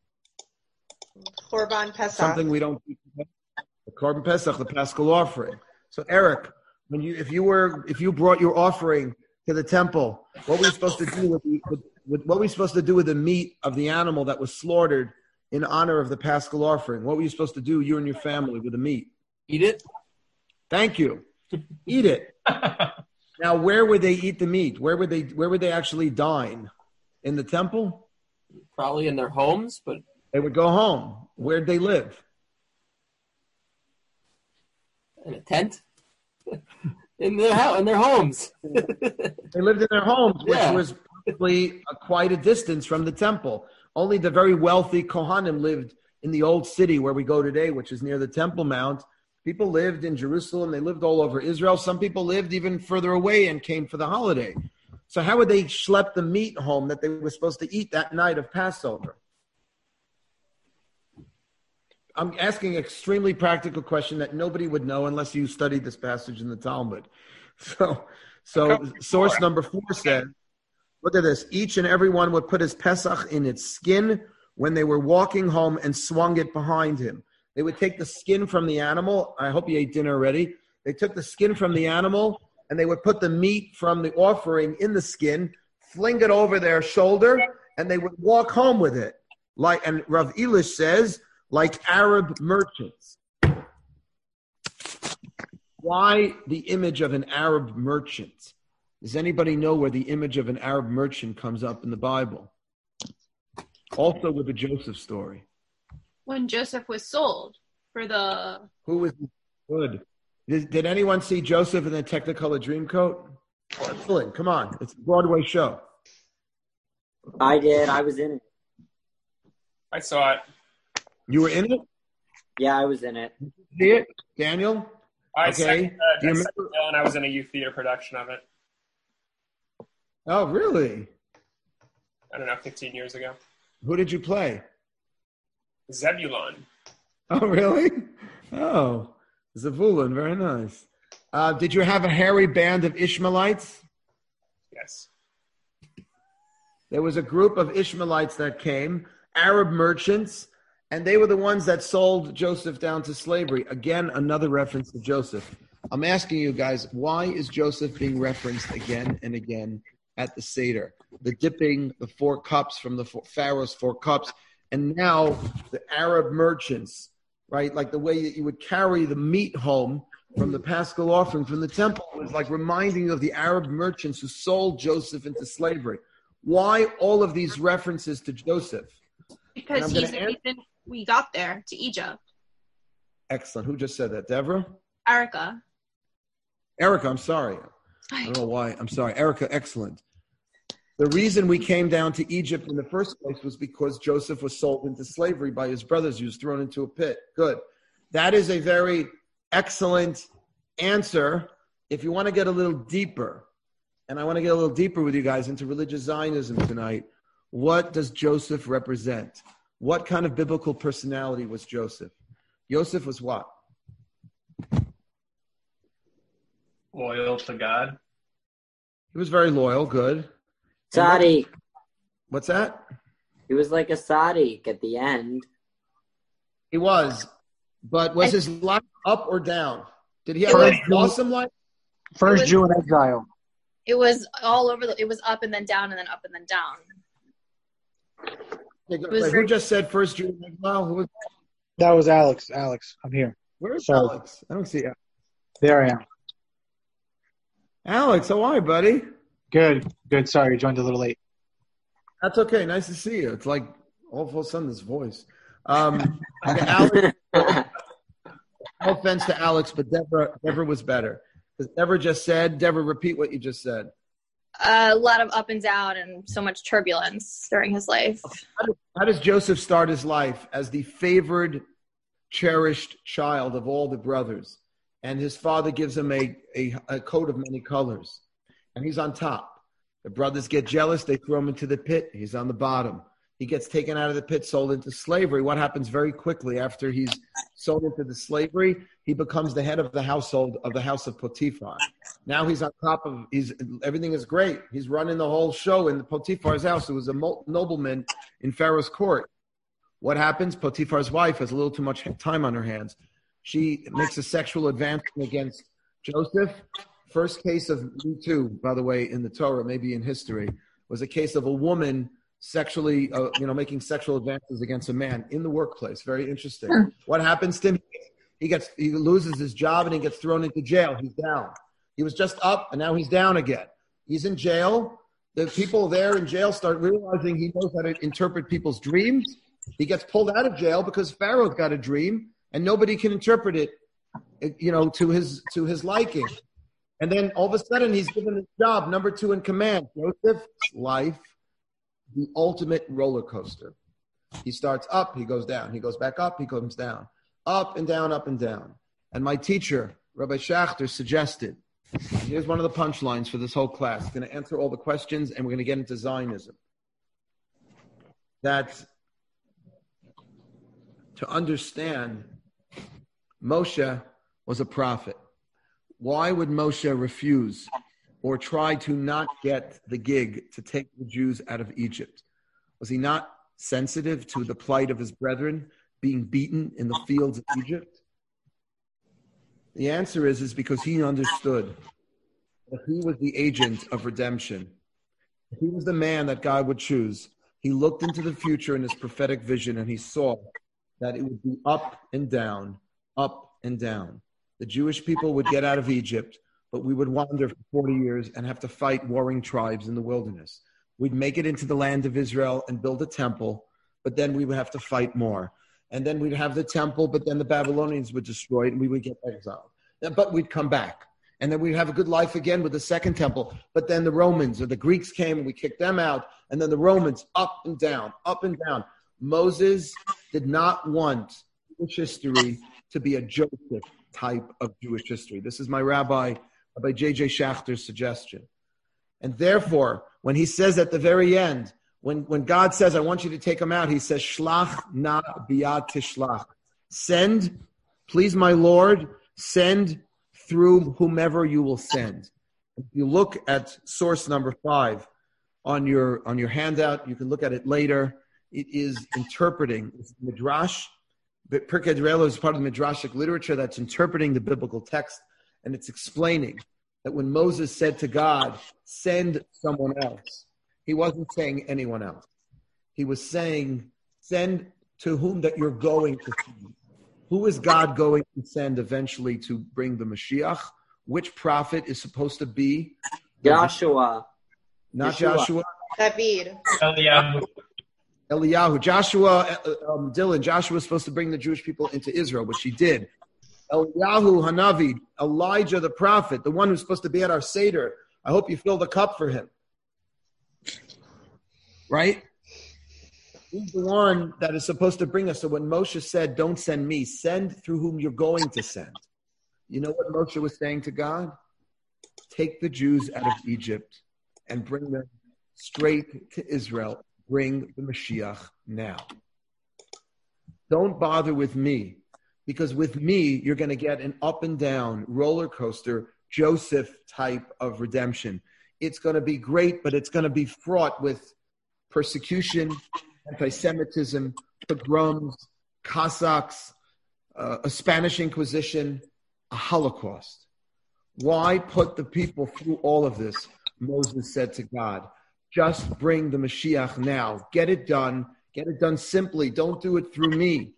Korban Pesach. Something we don't do today. The Korban Pesach, the Paschal offering. So Eric, when you if you were if you brought your offering to the temple, what were you supposed to do with, the, with, with what were you supposed to do with the meat of the animal that was slaughtered in honor of the Paschal offering? What were you supposed to do, you and your family, with the meat? Eat it. Thank you. Eat it. Now, where would they eat the meat? Where would they where would they actually dine? In the temple? Probably in their homes, but they would go home. Where'd they live? In a tent. in their house, in their homes. They lived in their homes, which Yeah. was probably a, quite a distance from the temple. Only the very wealthy Kohanim lived in the old city where we go today, which is near the Temple Mount. People lived in Jerusalem. They lived all over Israel. Some people lived even further away and came for the holiday. So how would they schlep the meat home that they were supposed to eat that night of Passover? I'm asking an extremely practical question that nobody would know unless you studied this passage in the Talmud. So, so source number four says, look at this. Each and every one would put his Pesach in its skin when they were walking home and swung it behind him. They would take the skin from the animal. I hope you ate dinner already. They took the skin from the animal and they would put the meat from the offering in the skin, fling it over their shoulder, and they would walk home with it. Like, and Rav Elish says, like Arab merchants. Why the image of an Arab merchant? Does anybody know where the image of an Arab merchant comes up in the Bible? Also with the Joseph story. When Joseph was sold for the... Who was good? Did, did anyone see Joseph in the Technicolor Dreamcoat? Excellent. Come on. It's a Broadway show. I did. I was in it. I saw it. You were in it? Yeah, I was in it. Did you see it? Daniel? I Okay. second, uh, Do you I, remember- second Bill, and I was in a youth theater production of it. Oh, really? I don't know, fifteen years ago. Who did you play? Zebulon. Oh, really? Oh, Zavulun. Very nice. Uh, did you have a hairy band of Ishmaelites? Yes. There was a group of Ishmaelites that came, Arab merchants, and they were the ones that sold Joseph down to slavery. Again, another reference to Joseph. I'm asking you guys, why is Joseph being referenced again and again at the Seder. The dipping, the four cups from the four, Pharaoh's four cups, and now the Arab merchants, right? Like the way that you would carry the meat home from the Paschal offering from the temple was like reminding you of the Arab merchants who sold Joseph into slavery. Why all of these references to Joseph? Because he's the reason we got there to Egypt. Excellent. Who just said that? Deborah? Erica. Erica, I'm sorry. I don't know why. I'm sorry. Erica, excellent. The reason we came down to Egypt in the first place was because Joseph was sold into slavery by his brothers. He was thrown into a pit. Good. That is a very excellent answer. If you want to get a little deeper, and I want to get a little deeper with you guys into religious Zionism tonight, what does Joseph represent? What kind of biblical personality was Joseph? Joseph was what? Loyal to God. He was very loyal, good. Sadiq. What's that? He was like a Sadiq at the end. He was. But was I, his life up or down? Did he have an awesome life? First Jew in exile. It was all over. The, it was up and then down and then up and then down. Okay, Wait, very, who just said first Jew in exile? Who was that? That was Alex. Alex, I'm here. Where's Sorry. Alex? I don't see Alex. There I am. Alex, how are you, buddy? Good, good. Sorry, joined a little late. That's okay. Nice to see you. It's like all of a sudden this voice. Um, okay, Alex, no offense to Alex, but Deborah, Deborah was better. Because Deborah just said, Deborah, repeat what you just said. Uh, a lot of up and down and so much turbulence during his life. How does, how does Joseph start his life? As the favored, cherished child of all the brothers. And his father gives him a, a, a coat of many colors. And he's on top. The brothers get jealous. They throw him into the pit. He's on the bottom. He gets taken out of the pit, sold into slavery. What happens very quickly after he's sold into the slavery? He becomes the head of the household of the house of Potiphar. Now he's on top of, he's everything is great. He's running the whole show in the Potiphar's house, who was a nobleman in Pharaoh's court. What happens? Potiphar's wife has a little too much time on her hands. She makes a sexual advancement against Joseph. First case of Me Too, by the way, in the Torah, maybe in history, was a case of a woman sexually, uh, you know, making sexual advances against a man in the workplace. Very interesting. Hmm. What happens to him? He gets, he loses his job and he gets thrown into jail. He's down. He was just up and now he's down again. He's in jail. The people there in jail start realizing he knows how to interpret people's dreams. He gets pulled out of jail because Pharaoh's got a dream and nobody can interpret it, you know, to his to his liking. And then all of a sudden he's given his job, number two in command. Joseph's life, the ultimate roller coaster. He starts up, he goes down. He goes back up, he comes down. Up and down, up and down. And my teacher, Rabbi Schachter, suggested, here's one of the punchlines for this whole class. We're going to answer all the questions and we're going to get into Zionism. That to understand, Moshe was a prophet. Why would Moshe refuse or try to not get the gig to take the Jews out of Egypt? Was he not sensitive to the plight of his brethren being beaten in the fields of Egypt? The answer is, is because he understood that he was the agent of redemption. He was the man that God would choose. He looked into the future in his prophetic vision and he saw that it would be up and down, up and down. The Jewish people would get out of Egypt, but we would wander for forty years and have to fight warring tribes in the wilderness. We'd make it into the land of Israel and build a temple, but then we would have to fight more. And then we'd have the temple, but then the Babylonians would destroy it and we would get exiled. But we'd come back. And then we'd have a good life again with the second temple. But then the Romans or the Greeks came and we kicked them out. And then the Romans up and down, up and down. Moses did not want Jewish history to be a Joseph type of Jewish history. This is my rabbi, Rabbi J J Schachter's suggestion. And therefore, when he says at the very end, when, when God says, I want you to take them out, he says, Shlach na biyad tishlach. Send, please my Lord, send through whomever you will send. If you look at source number five on your, on your handout, you can look at it later. It is interpreting, it's Midrash. Pirkei D'Relo is part of the Midrashic literature that's interpreting the biblical text, and it's explaining that when Moses said to God, send someone else, he wasn't saying anyone else. He was saying, send to whom that you're going to send. Who is God going to send eventually to bring the Mashiach? Which prophet is supposed to be? Joshua. Not Yeshua. Joshua. David. Eliyahu. Eliyahu. Joshua, um, Dylan, Joshua was supposed to bring the Jewish people into Israel, which he did. Eliyahu Hanavi, Elijah the prophet, the one who's supposed to be at our Seder. I hope you fill the cup for him. Right? He's the one that is supposed to bring us. So when Moshe said, don't send me, send through whom you're going to send. You know what Moshe was saying to God? Take the Jews out of Egypt and bring them straight to Israel. Bring the Mashiach now. Don't bother with me, because with me, you're going to get an up and down roller coaster, Joseph type of redemption. It's going to be great, but it's going to be fraught with persecution, anti-Semitism, pogroms, Cossacks, uh, a Spanish Inquisition, a Holocaust. Why put the people through all of this? Moses said to God, just bring the Mashiach now. Get it done. Get it done simply. Don't do it through me.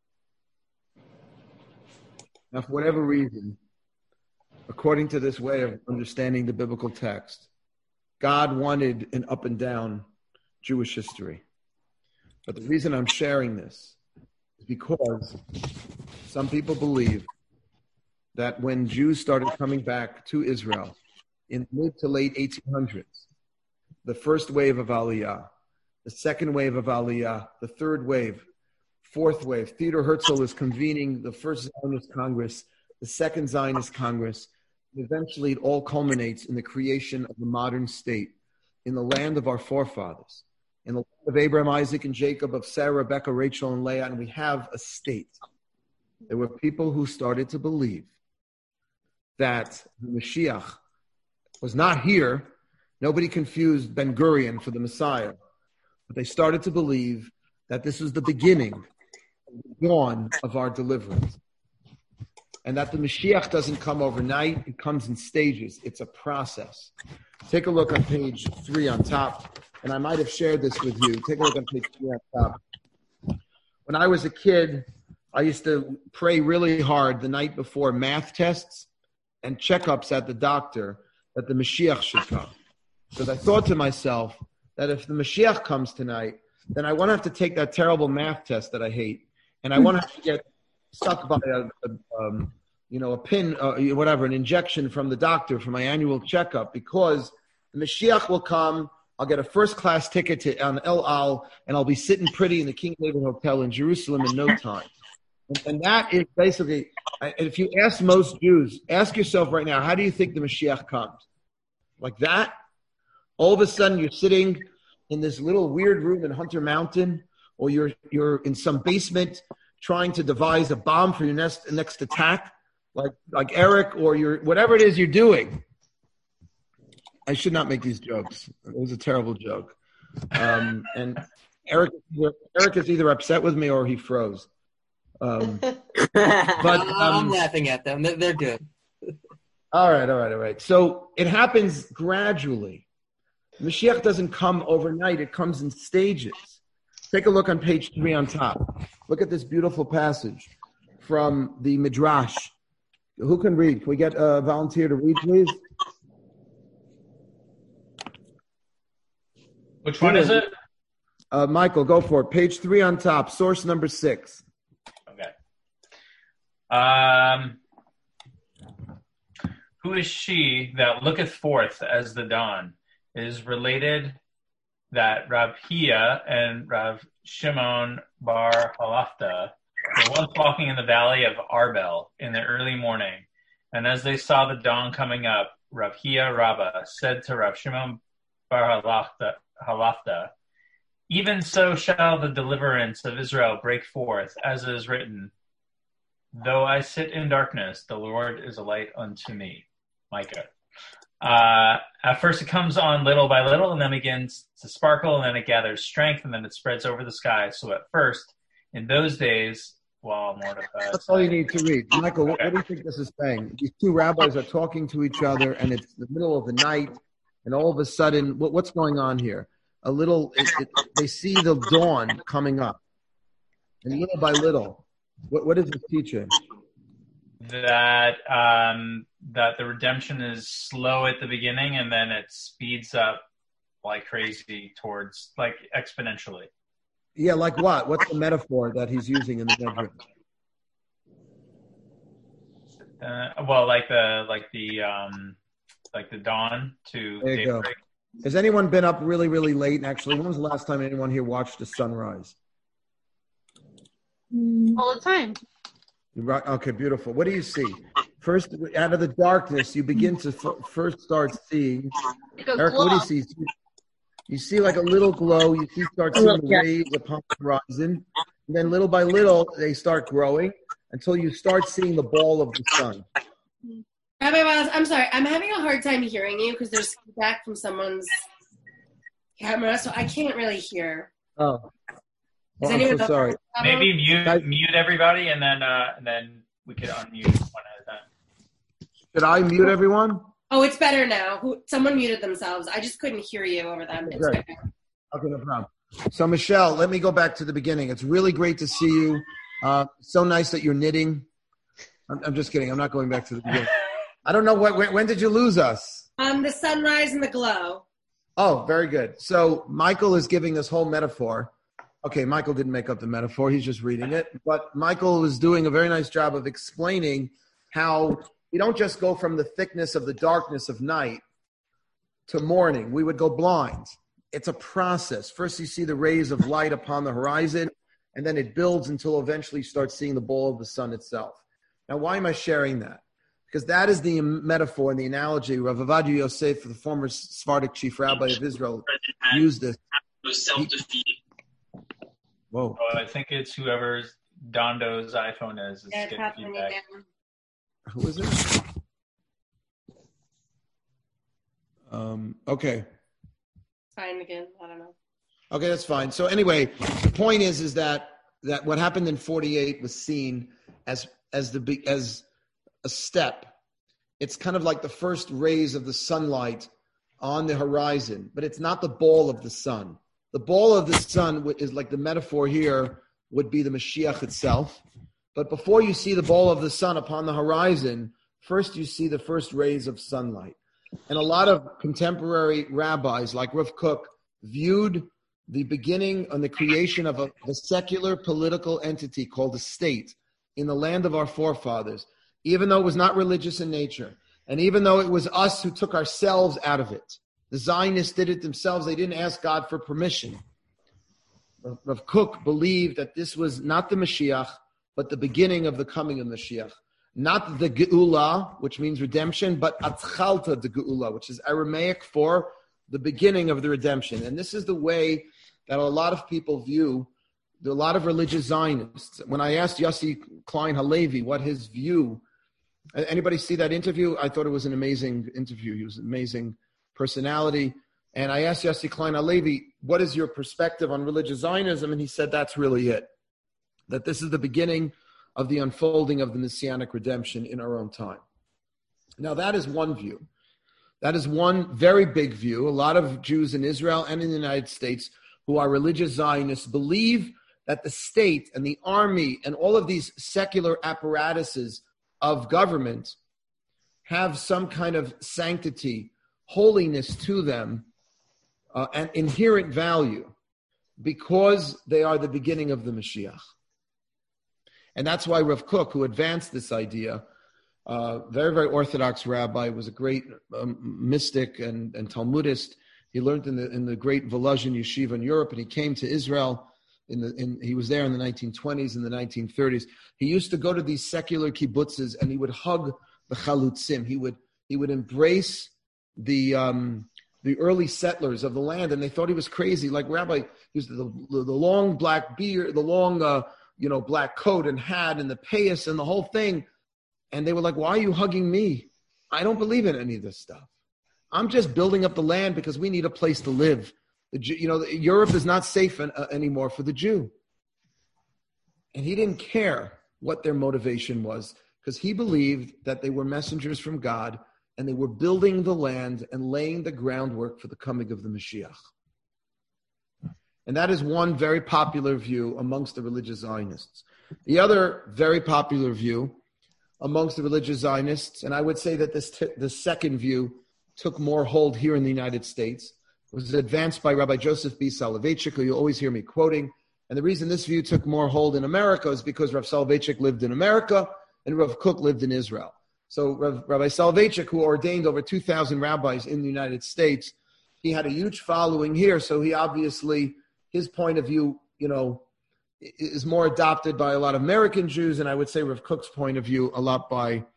Now, for whatever reason, according to this way of understanding the biblical text, God wanted an up and down Jewish history. But the reason I'm sharing this is because some people believe that when Jews started coming back to Israel in the mid to late eighteen hundreds, the first wave of Aliyah, the second wave of Aliyah, the third wave, fourth wave, Theodor Herzl is convening the first Zionist Congress, the second Zionist Congress, and eventually it all culminates in the creation of the modern state in the land of our forefathers, in the land of Abraham, Isaac, and Jacob, of Sarah, Rebecca, Rachel, and Leah, and we have a state. There were people who started to believe that the Mashiach was not here. Nobody confused Ben Gurion for the Messiah. But they started to believe that this was the beginning, the dawn of our deliverance. And that the Mashiach doesn't come overnight, it comes in stages. It's a process. Take a look on page three on top. And I might have shared this with you. Take a look on page three on top. When I was a kid, I used to pray really hard the night before math tests and checkups at the doctor that the Mashiach should come. Because I thought to myself that if the Mashiach comes tonight, then I won't have to take that terrible math test that I hate. And I won't have to get stuck by a, a um, you know, a pin, uh, whatever, an injection from the doctor for my annual checkup, because the Mashiach will come. I'll get a first-class ticket to on El Al, and I'll be sitting pretty in the King David Hotel in Jerusalem in no time. And, and that is basically, if you ask most Jews, ask yourself right now, how do you think the Mashiach comes? Like that? All of a sudden, you're sitting in this little weird room in Hunter Mountain, or you're you're in some basement trying to devise a bomb for your next next attack, like like Eric, or you're whatever it is you're doing. I should not make these jokes. It was a terrible joke. Um, and Eric, Eric is either upset with me or he froze. Um, but um, I'm laughing at them. They're, they're good. All right, all right, all right. So it happens gradually. Mashiach doesn't come overnight. It comes in stages. Take a look on page three on top. Look at this beautiful passage from the Midrash. Who can read? Can we get a volunteer to read, please? Which one is it? Uh, Michael, go for it. Page three on top, source number six. Okay. Um, who is she that looketh forth as the dawn? It is related that Rav Hia and Rav Shimon bar Halafta were once walking in the valley of Arbel in the early morning, and as they saw the dawn coming up, Rav Hia Rabbah said to Rav Shimon bar Halafta, Halafta, even so shall the deliverance of Israel break forth, as it is written, though I sit in darkness, the Lord is a light unto me. Micah. Uh, at first it comes on little by little, and then begins to sparkle, and then it gathers strength, and then it spreads over the sky. So at first, in those days, while Mordecai. That's all you need to read. Michael, what, what do you think this is saying? These two rabbis are talking to each other, and it's the middle of the night, and all of a sudden, what, what's going on here? A little, it, it, they see the dawn coming up, and little by little, what, what is this teaching? That um, that the redemption is slow at the beginning, and then it speeds up like crazy towards, like, exponentially. Yeah, like what? What's the metaphor that he's using in the bedroom? Uh, well, like the like the um, like the dawn to There you go. daybreak. Has anyone been up really, really late? And actually, when was the last time anyone here watched the sunrise? All the time. Right. Okay, beautiful. What do you see? First, out of the darkness, you begin to f- first start seeing. Like a Eric, what do you glow. see? You see like a little glow. You see start seeing the rays upon the horizon. And then little by little, they start growing until you start seeing the ball of the sun. Rabbi Wiles, I'm sorry. I'm having a hard time hearing you because there's feedback from someone's camera, so I can't really hear. Oh. Is Well, I'm anyone so else sorry. having a problem? Maybe mute mute everybody, and then uh, and then we could unmute one at a time. Should I mute everyone? Oh, it's better now. Who, someone muted themselves. I just couldn't hear you over them. It's Great. better. Okay, no problem. So, Michelle, let me go back to the beginning. It's really great to see you. Uh, so nice that you're knitting. I'm, I'm just kidding. I'm not going back to the beginning. I don't know what. When, when did you lose us? Um, the sunrise and the glow. Oh, very good. So Michael is giving this whole metaphor. Okay, Michael didn't make up the metaphor. He's just reading it. But Michael is doing a very nice job of explaining how you don't just go from the thickness of the darkness of night to morning. We would go blind. It's a process. First, you see the rays of light upon the horizon, and then it builds until eventually you start seeing the ball of the sun itself. Now, why am I sharing that? Because that is the metaphor and the analogy. Rav Ovadia Yosef, the former Sephardic chief rabbi of Israel, used this. Self-defeating. Whoa. Oh, I think it's whoever's Dondo's iPhone is. is Yeah, it's getting happening feedback. again. Who is it? Um, okay. Fine again. I don't know. Okay, that's fine. So anyway, the point is, is that that what happened in forty-eight was seen as as the big as a step. It's kind of like the first rays of the sunlight on the horizon, but it's not the ball of the sun. The ball of the sun is like the metaphor here would be the Mashiach itself. But before you see the ball of the sun upon the horizon, first you see the first rays of sunlight. And a lot of contemporary rabbis like Rav Kook viewed the beginning and the creation of a, a secular political entity called a state in the land of our forefathers, even though it was not religious in nature, and even though it was us who took ourselves out of it. The Zionists did it themselves. They didn't ask God for permission. Rav Kook believed that this was not the Mashiach, but the beginning of the coming of Mashiach. Not the Geula, which means redemption, but Atchalta de Geula, which is Aramaic for the beginning of the redemption. And this is the way that a lot of people view, a lot of religious Zionists. When I asked Yossi Klein Halevi what his view, anybody see that interview? I thought it was an amazing interview. He was an amazing personality. And I asked Yossi Klein Halevi, what is your perspective on religious Zionism? And he said, that's really it. That this is the beginning of the unfolding of the Messianic redemption in our own time. Now, that is one view. That is one very big view. A lot of Jews in Israel and in the United States who are religious Zionists believe that the state and the army and all of these secular apparatuses of government have some kind of sanctity, holiness to them, uh, and inherent value because they are the beginning of the Mashiach. And that's why Rav Kook, who advanced this idea, uh, very, very Orthodox rabbi, was a great um, mystic and, and Talmudist. He learned in the in the great Volozhin yeshiva in Europe, and he came to Israel. In the in, he was there in the nineteen twenties and the nineteen thirties. He used to go to these secular kibbutzes, and he would hug the chalutzim. He would he would embrace the um, the early settlers of the land, and they thought he was crazy. Like Rabbi, he was the the, the long black beard, the long uh, you know black coat and hat, and the payas and the whole thing. And they were like, "Why are you hugging me? I don't believe in any of this stuff. I'm just building up the land because we need a place to live. The, you know, Europe is not safe an, uh, anymore for the Jew." And he didn't care what their motivation was, because he believed that they were messengers from God and they were building the land and laying the groundwork for the coming of the Mashiach. And that is one very popular view amongst the religious Zionists. The other very popular view amongst the religious Zionists, and I would say that this t- the second view took more hold here in the United States, was advanced by Rabbi Joseph B. Soloveitchik, who you always hear me quoting. And the reason this view took more hold in America is because Rav Soloveitchik lived in America and Rav Kook lived in Israel. So Rav, Rabbi Soloveitchik, who ordained over two thousand rabbis in the United States, he had a huge following here. So he obviously, his point of view, you know, is more adopted by a lot of American Jews, and I would say Rav Kook's point of view a lot by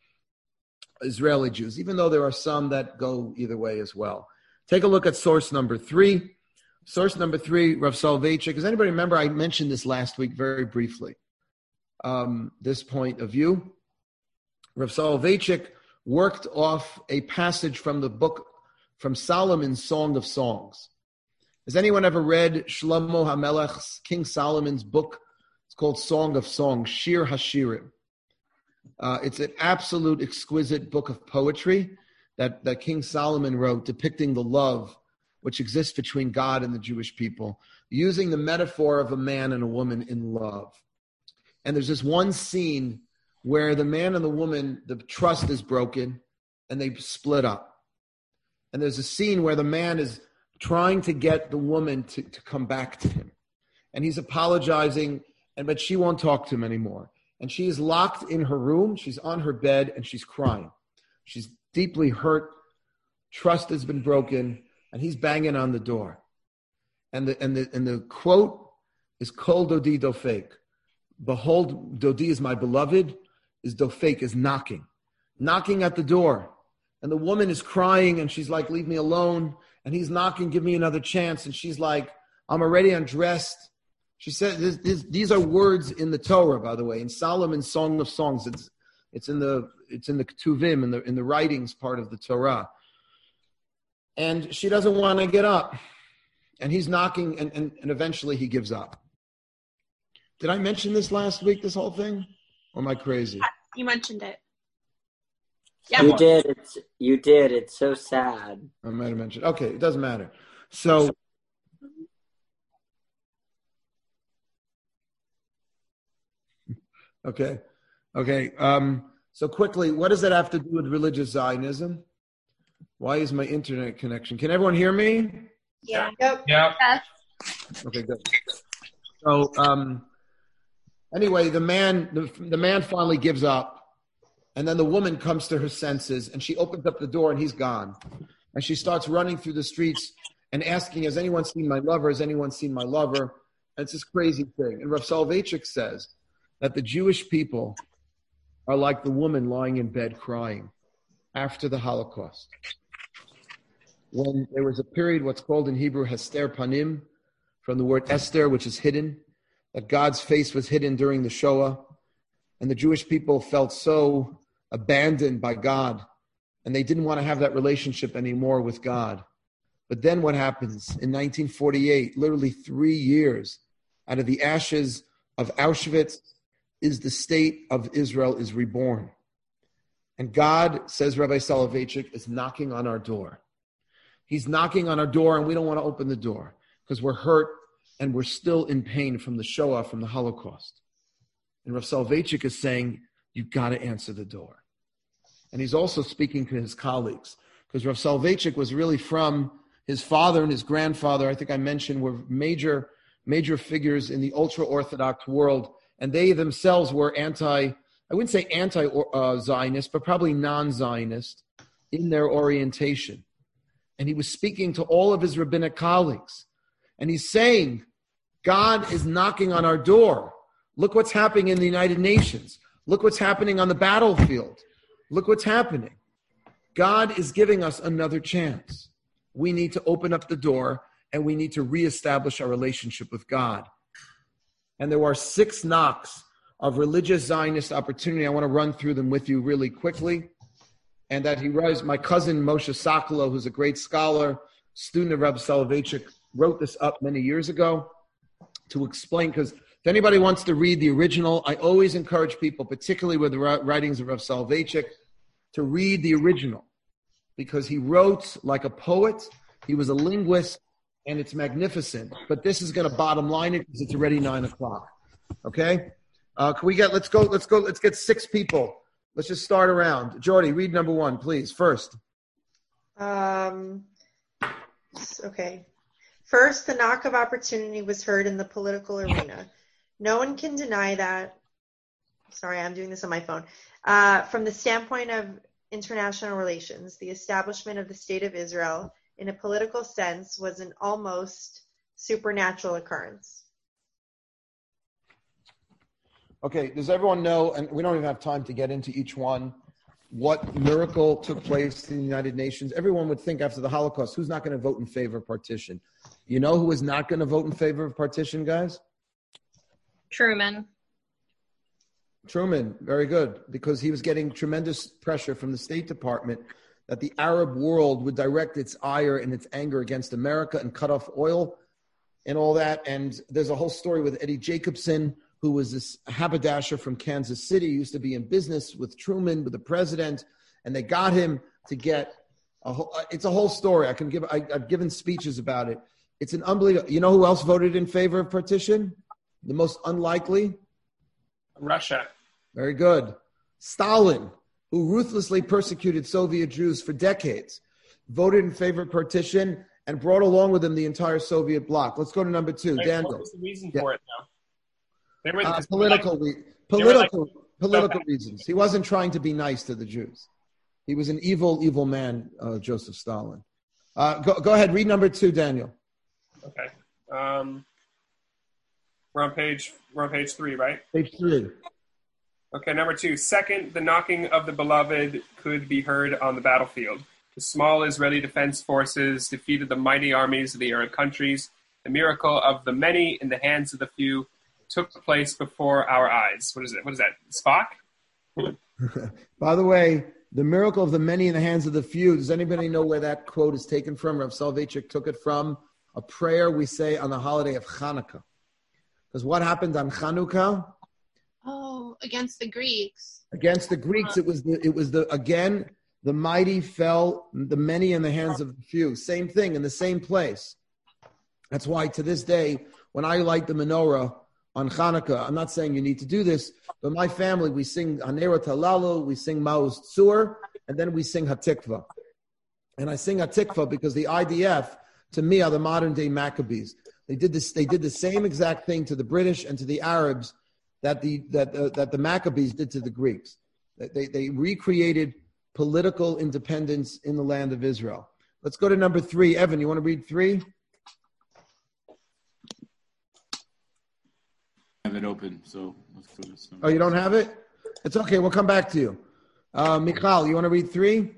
Israeli Jews, even though there are some that go either way as well. Take a look at source number three. Source number three, Rav Soloveitchik. Does anybody remember? I mentioned this last week very briefly. Um, this point of view. Rav Soloveitchik worked off a passage from the book, from Solomon's Song of Songs. Has anyone ever read Shlomo HaMelech's, King Solomon's book? It's called Song of Songs, Shir HaShirim. Uh, it's an absolute exquisite book of poetry that, that King Solomon wrote, depicting the love which exists between God and the Jewish people, using the metaphor of a man and a woman in love. And there's this one scene where the man and the woman, the trust is broken, and they split up. And there's a scene where the man is trying to get the woman to, to come back to him. And he's apologizing, and but she won't talk to him anymore. And she is locked in her room. She's on her bed, and she's crying. She's deeply hurt. Trust has been broken. And he's banging on the door. And the and the and the quote is Kol Dodi Dofek. Behold, Dodi is my beloved, is Dofek, is knocking. Knocking at the door. And the woman is crying and she's like, leave me alone. And he's knocking, give me another chance. And she's like, I'm already undressed. She said, this, this, these are words in the Torah, by the way, in Solomon's Song of Songs. It's it's in the it's in the Ketuvim, in the in the writings part of the Torah. And she doesn't want to get up. And he's knocking, and, and, and eventually he gives up. Did I mention this last week, this whole thing? Or am I crazy? You mentioned it. Yeah. You did. It's, you did. It's so sad. I might have mentioned. Okay, it doesn't matter. So, okay. Okay. Um, so quickly, what does that have to do with religious Zionism? Why is my internet connection? Can everyone hear me? Yeah. Yep. Yep. Okay, good. So, um, anyway, the man, the, the man finally gives up, and then the woman comes to her senses, and she opens up the door, and he's gone. And she starts running through the streets and asking, has anyone seen my lover? Has anyone seen my lover? And it's this crazy thing. And Rav Soloveitchik says that the Jewish people are like the woman lying in bed crying after the Holocaust. When there was a period, what's called in Hebrew, Hester Panim, from the word Esther, which is hidden, that God's face was hidden during the Shoah, and the Jewish people felt so abandoned by God, and they didn't want to have that relationship anymore with God. But then what happens? In nineteen forty-eight, literally three years, out of the ashes of Auschwitz, is the state of Israel is reborn. And God, says Rabbi Soloveitchik, is knocking on our door. He's knocking on our door, and we don't want to open the door because we're hurt and we're still in pain from the Shoah, from the Holocaust. And Rav Soloveitchik is saying, you've got to answer the door. And he's also speaking to his colleagues, because Rav Soloveitchik was really from his father and his grandfather, I think I mentioned, were major, major figures in the ultra-Orthodox world, and they themselves were anti, I wouldn't say anti-Zionist, but probably non-Zionist in their orientation. And he was speaking to all of his rabbinic colleagues. And he's saying, God is knocking on our door. Look what's happening in the United Nations. Look what's happening on the battlefield. Look what's happening. God is giving us another chance. We need to open up the door, and we need to reestablish our relationship with God. And there are six knocks of religious Zionist opportunity. I want to run through them with you really quickly. And that he writes, my cousin Moshe Sokolow, who's a great scholar, student of Rabbi Soloveitchik, wrote this up many years ago to explain, because If anybody wants to read the original, I always encourage people, particularly with the writings of Rav Soloveitchik, to read the original because he wrote like a poet. He was a linguist, and it's magnificent. But this is going to bottom line it because it's already nine o'clock. Okay? Uh, can we get, let's go, let's go, let's get six people. Let's just start around. Jordy, read number one, please, first. Um, okay. First, the knock of opportunity was heard in the political arena. No one can deny that. Sorry, I'm doing this on my phone. Uh, from the standpoint of international relations, the establishment of the State of Israel in a political sense was an almost supernatural occurrence. Okay, does everyone know, and we don't even have time to get into each one, what miracle took place in the United Nations? Everyone would think after the Holocaust, who's not going to vote in favor of partition? You know who is not going to vote in favor of partition, guys? Truman. Truman, very good, because he was getting tremendous pressure from the State Department that the Arab world would direct its ire and its anger against America and cut off oil and all that. And there's a whole story with Eddie Jacobson, who was this haberdasher from Kansas City, used to be in business with Truman, with the president, and they got him to get a whole, it's a whole story. I can give, I, I've given speeches about it. It's an unbelievable, you know who else voted in favor of partition? The most unlikely? Russia. Very good. Stalin, who ruthlessly persecuted Soviet Jews for decades, voted in favor of partition and brought along with him the entire Soviet bloc. Let's go to number two. Wait, Daniel. what was the reason Yeah. for it, though? They were, Uh, they political, were like, re- they were like- political, political reasons. He wasn't trying to be nice to the Jews. He was an evil, evil man, uh, Joseph Stalin. Uh, go, go ahead, read number two, Daniel. Okay. Um, we're on page. We're on page three, right? Page three. Okay, number two. Second, the knocking of the beloved could be heard on the battlefield. The small Israeli defense forces defeated the mighty armies of the Arab countries. The miracle of the many in the hands of the few took place before our eyes. What is it? What is that? Spock? By the way, the miracle of the many in the hands of the few. Does anybody know where that quote is taken from? Rav Soloveitchik took it from a prayer we say on the holiday of Hanukkah. Because what happened on Hanukkah? Oh, against the Greeks. Against the Greeks, it was the it was the again the mighty fell, the many in the hands of the few. Same thing in the same place. That's why to this day, when I light the menorah on Hanukkah, I'm not saying you need to do this, but my family, we sing Hanera Talalu, we sing Maoz Tzur, and then we sing Hatikva. And I sing Hatikva because the I D F, to me, are the modern day Maccabees. They did this. They did the same exact thing to the British and to the Arabs that the that uh, that the Maccabees did to the Greeks. They they recreated political independence in the land of Israel. Let's go to number three. Evan, you want to read three? I have it open, so let's go to this number. Oh, you don't have it? It's okay. We'll come back to you. Uh, Michal, you want to read three?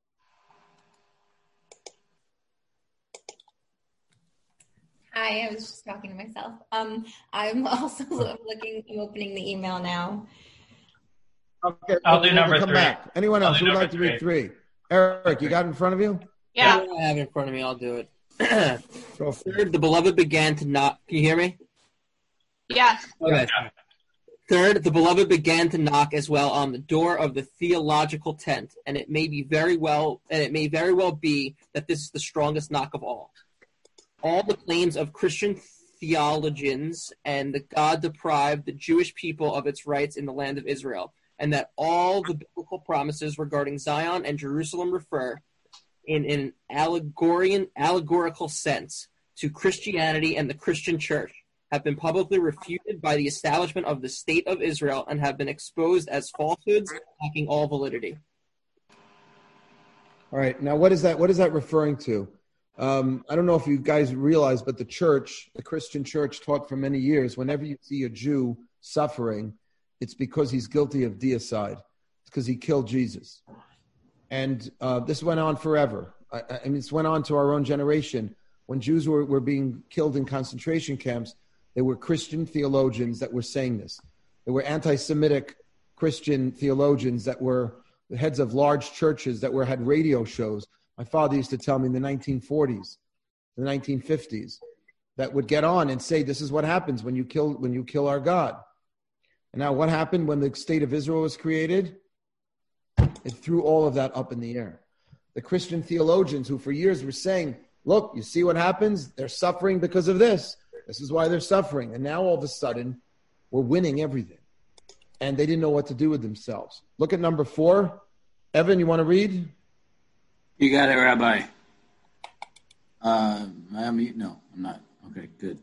Hi, I was just talking to myself. Um, I'm also looking, I'm opening the email now. Okay, I'll we'll- do number we'll come three. back. Anyone I'll else do who would number like to read three? Eric, you got it in front of you? Yeah. I have it in front of me. I'll do it. Go for Third, the beloved began to knock. Can you hear me? Yes. Okay. Third, the beloved began to knock as well on the door of the theological tent, and it may be very well, and it may very well be that this is the strongest knock of all. All the claims of Christian theologians and the God deprived the Jewish people of its rights in the land of Israel, and that all the biblical promises regarding Zion and Jerusalem refer, in, in an allegorian, allegorical sense, to Christianity and the Christian church, have been publicly refuted by the establishment of the State of Israel and have been exposed as falsehoods lacking all validity. All right. Now, what is that? What is that referring to? Um, I don't know if you guys realize, but the church, the Christian church, taught for many years, whenever you see a Jew suffering, it's because he's guilty of deicide. It's because he killed Jesus. And uh, this went on forever. I, I mean, this went on to our own generation. When Jews were, were being killed in concentration camps, there were Christian theologians that were saying this. There were anti-Semitic Christian theologians that were the heads of large churches that were had radio shows. My father used to tell me in the nineteen forties, the nineteen fifties, that would get on and say, this is what happens when you kill when you kill our God. And now what happened when the state of Israel was created? It threw all of that up in the air. The Christian theologians who for years were saying, look, you see what happens? They're suffering because of this. This is why they're suffering. And now all of a sudden, we're winning everything. And they didn't know what to do with themselves. Look at number four. Evan, you want to read? You got it, Rabbi. Uh, I'm no, I'm not. Okay, good.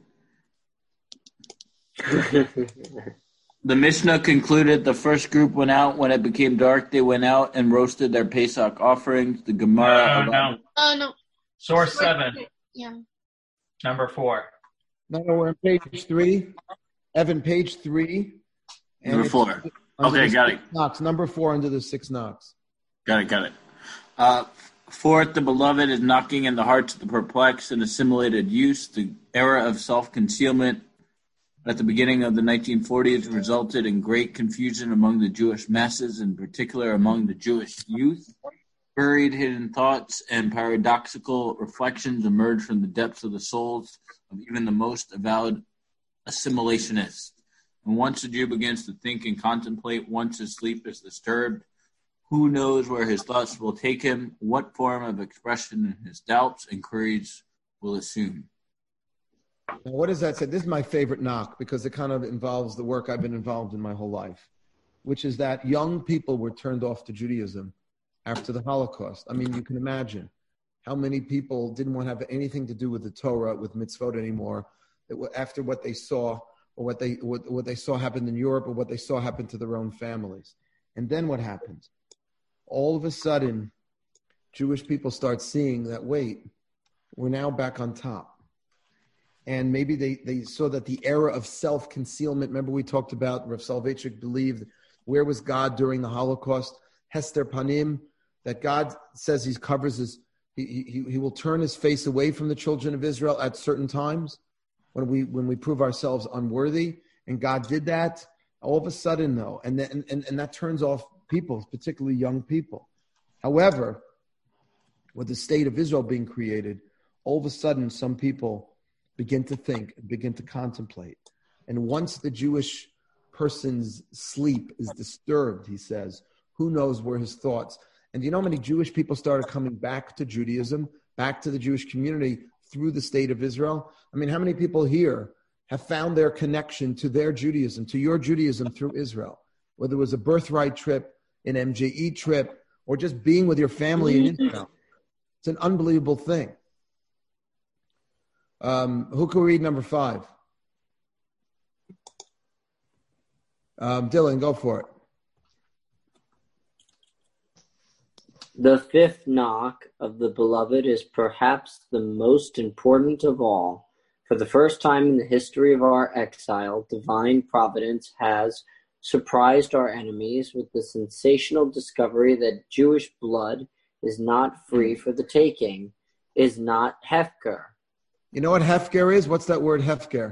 The Mishnah concluded the first group went out when it became dark. They went out and roasted their Pesach offerings. The Gemara. No, no. Oh, no. Source seven. Yeah. Number four. No, no, we're on page three. Evan, page three. And Number four. Okay, got it. Knocks. Number four under the six knocks. Got it, got it. Uh, fourth, the beloved is knocking in the hearts of the perplexed and assimilated youth. The era of self-concealment at the beginning of the nineteen forties resulted in great confusion among the Jewish masses, in particular among the Jewish youth. Buried hidden thoughts and paradoxical reflections emerged from the depths of the souls of even the most avowed assimilationists. And once a Jew begins to think and contemplate, once his sleep is disturbed, who knows where his thoughts will take him, what form of expression his doubts and queries will assume. Now, what does that say? This is my favorite knock because it kind of involves the work I've been involved in my whole life, which is that young people were turned off to Judaism after the Holocaust. I mean, you can imagine how many people didn't want to have anything to do with the Torah, with mitzvot anymore, after what they saw or what they what, what they saw happened in Europe or what they saw happen to their own families. And then what happened? All of a sudden, Jewish people start seeing that, wait, we're now back on top. And maybe they, they saw that the era of self-concealment, remember we talked about, Rav Soloveitchik believed, where was God during the Holocaust? Hester Panim, that God says he covers his, he, he, he will turn his face away from the children of Israel at certain times when we when we prove ourselves unworthy. And God did that. All of a sudden, though, and, then, and, and that turns off people, particularly young people. However, with the state of Israel being created, all of a sudden some people begin to think, begin to contemplate. And once the Jewish person's sleep is disturbed, he says, who knows where his thoughts. And do you know how many Jewish people started coming back to Judaism, back to the Jewish community through the state of Israel? I mean, how many people here have found their connection to their Judaism, to your Judaism through Israel? Whether it was a birthright trip, an M J E trip, or just being with your family in Israel. It's an unbelievable thing. Um, who can read number five? Um, Dylan, go for it. The fifth knock of the beloved is perhaps the most important of all. For the first time in the history of our exile, divine providence has surprised our enemies with the sensational discovery that Jewish blood is not free for the taking, is not hefker. You know what hefker is? What's that word hefker?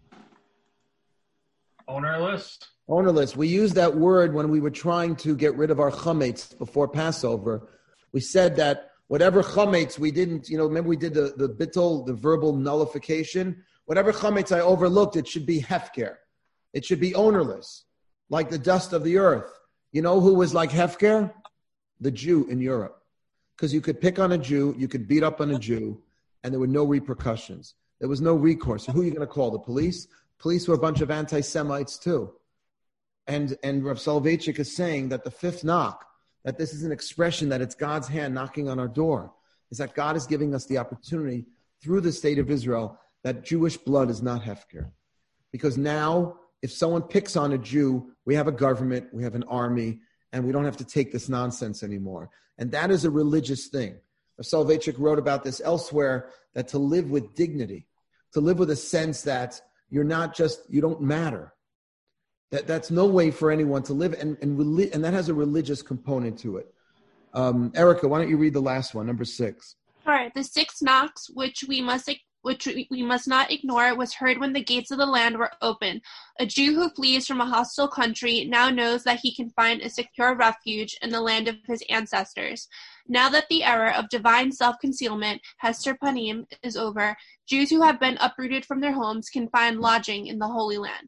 Ownerless. Ownerless. We used that word when we were trying to get rid of our chametz before Passover. We said that whatever chametz we didn't, you know, remember we did the, the bittul, the verbal nullification? Whatever chametz I overlooked, it should be hefker. It should be ownerless, like the dust of the earth. You know who was like hefker? The Jew in Europe. Because you could pick on a Jew, you could beat up on a Jew, and there were no repercussions. There was no recourse. So who are you going to call? The police? Police were a bunch of anti-Semites too. And and Rav Soloveitchik is saying that the fifth knock, that this is an expression that it's God's hand knocking on our door, is that God is giving us the opportunity through the state of Israel that Jewish blood is not hefker. Because now, if someone picks on a Jew, we have a government, we have an army, and we don't have to take this nonsense anymore. And that is a religious thing. Rav Soloveitchik wrote about this elsewhere, that to live with dignity, to live with a sense that you're not just, you don't matter. That That's no way for anyone to live, and and, reli- and that has a religious component to it. Um, Erica, why don't you read the last one, number six? All right, the six knocks which we must which we, we must not ignore, was heard when the gates of the land were open. A Jew who flees from a hostile country now knows that he can find a secure refuge in the land of his ancestors. Now that the era of divine self-concealment, Hester Panim, is over, Jews who have been uprooted from their homes can find lodging in the Holy Land.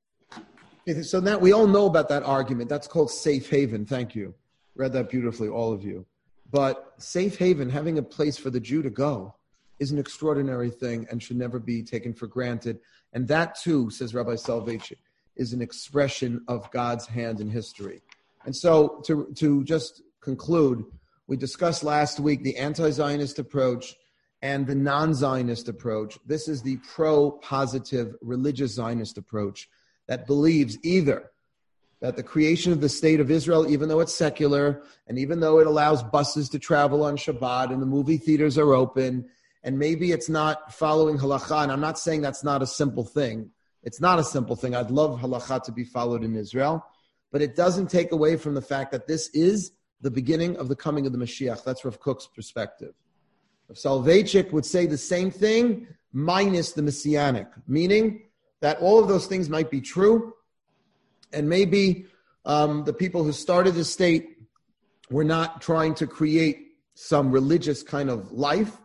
So now we all know about that argument. That's called safe haven. Thank you. Read that beautifully, all of you. But safe haven, having a place for the Jew to go, is an extraordinary thing and should never be taken for granted. And that too, says Rabbi Soloveitchik, is an expression of God's hand in history. And so to, to just conclude, we discussed last week the anti-Zionist approach and the non-Zionist approach. This is the pro-positive religious Zionist approach that believes either that the creation of the state of Israel, even though it's secular, and even though it allows buses to travel on Shabbat and the movie theaters are open, and maybe it's not following halakha, and I'm not saying that's not a simple thing. It's not a simple thing. I'd love halakha to be followed in Israel, but it doesn't take away from the fact that this is the beginning of the coming of the Mashiach. That's Rav Kook's perspective. Rav Soloveitchik would say the same thing, minus the Messianic, meaning that all of those things might be true, and maybe um, the people who started the state were not trying to create some religious kind of life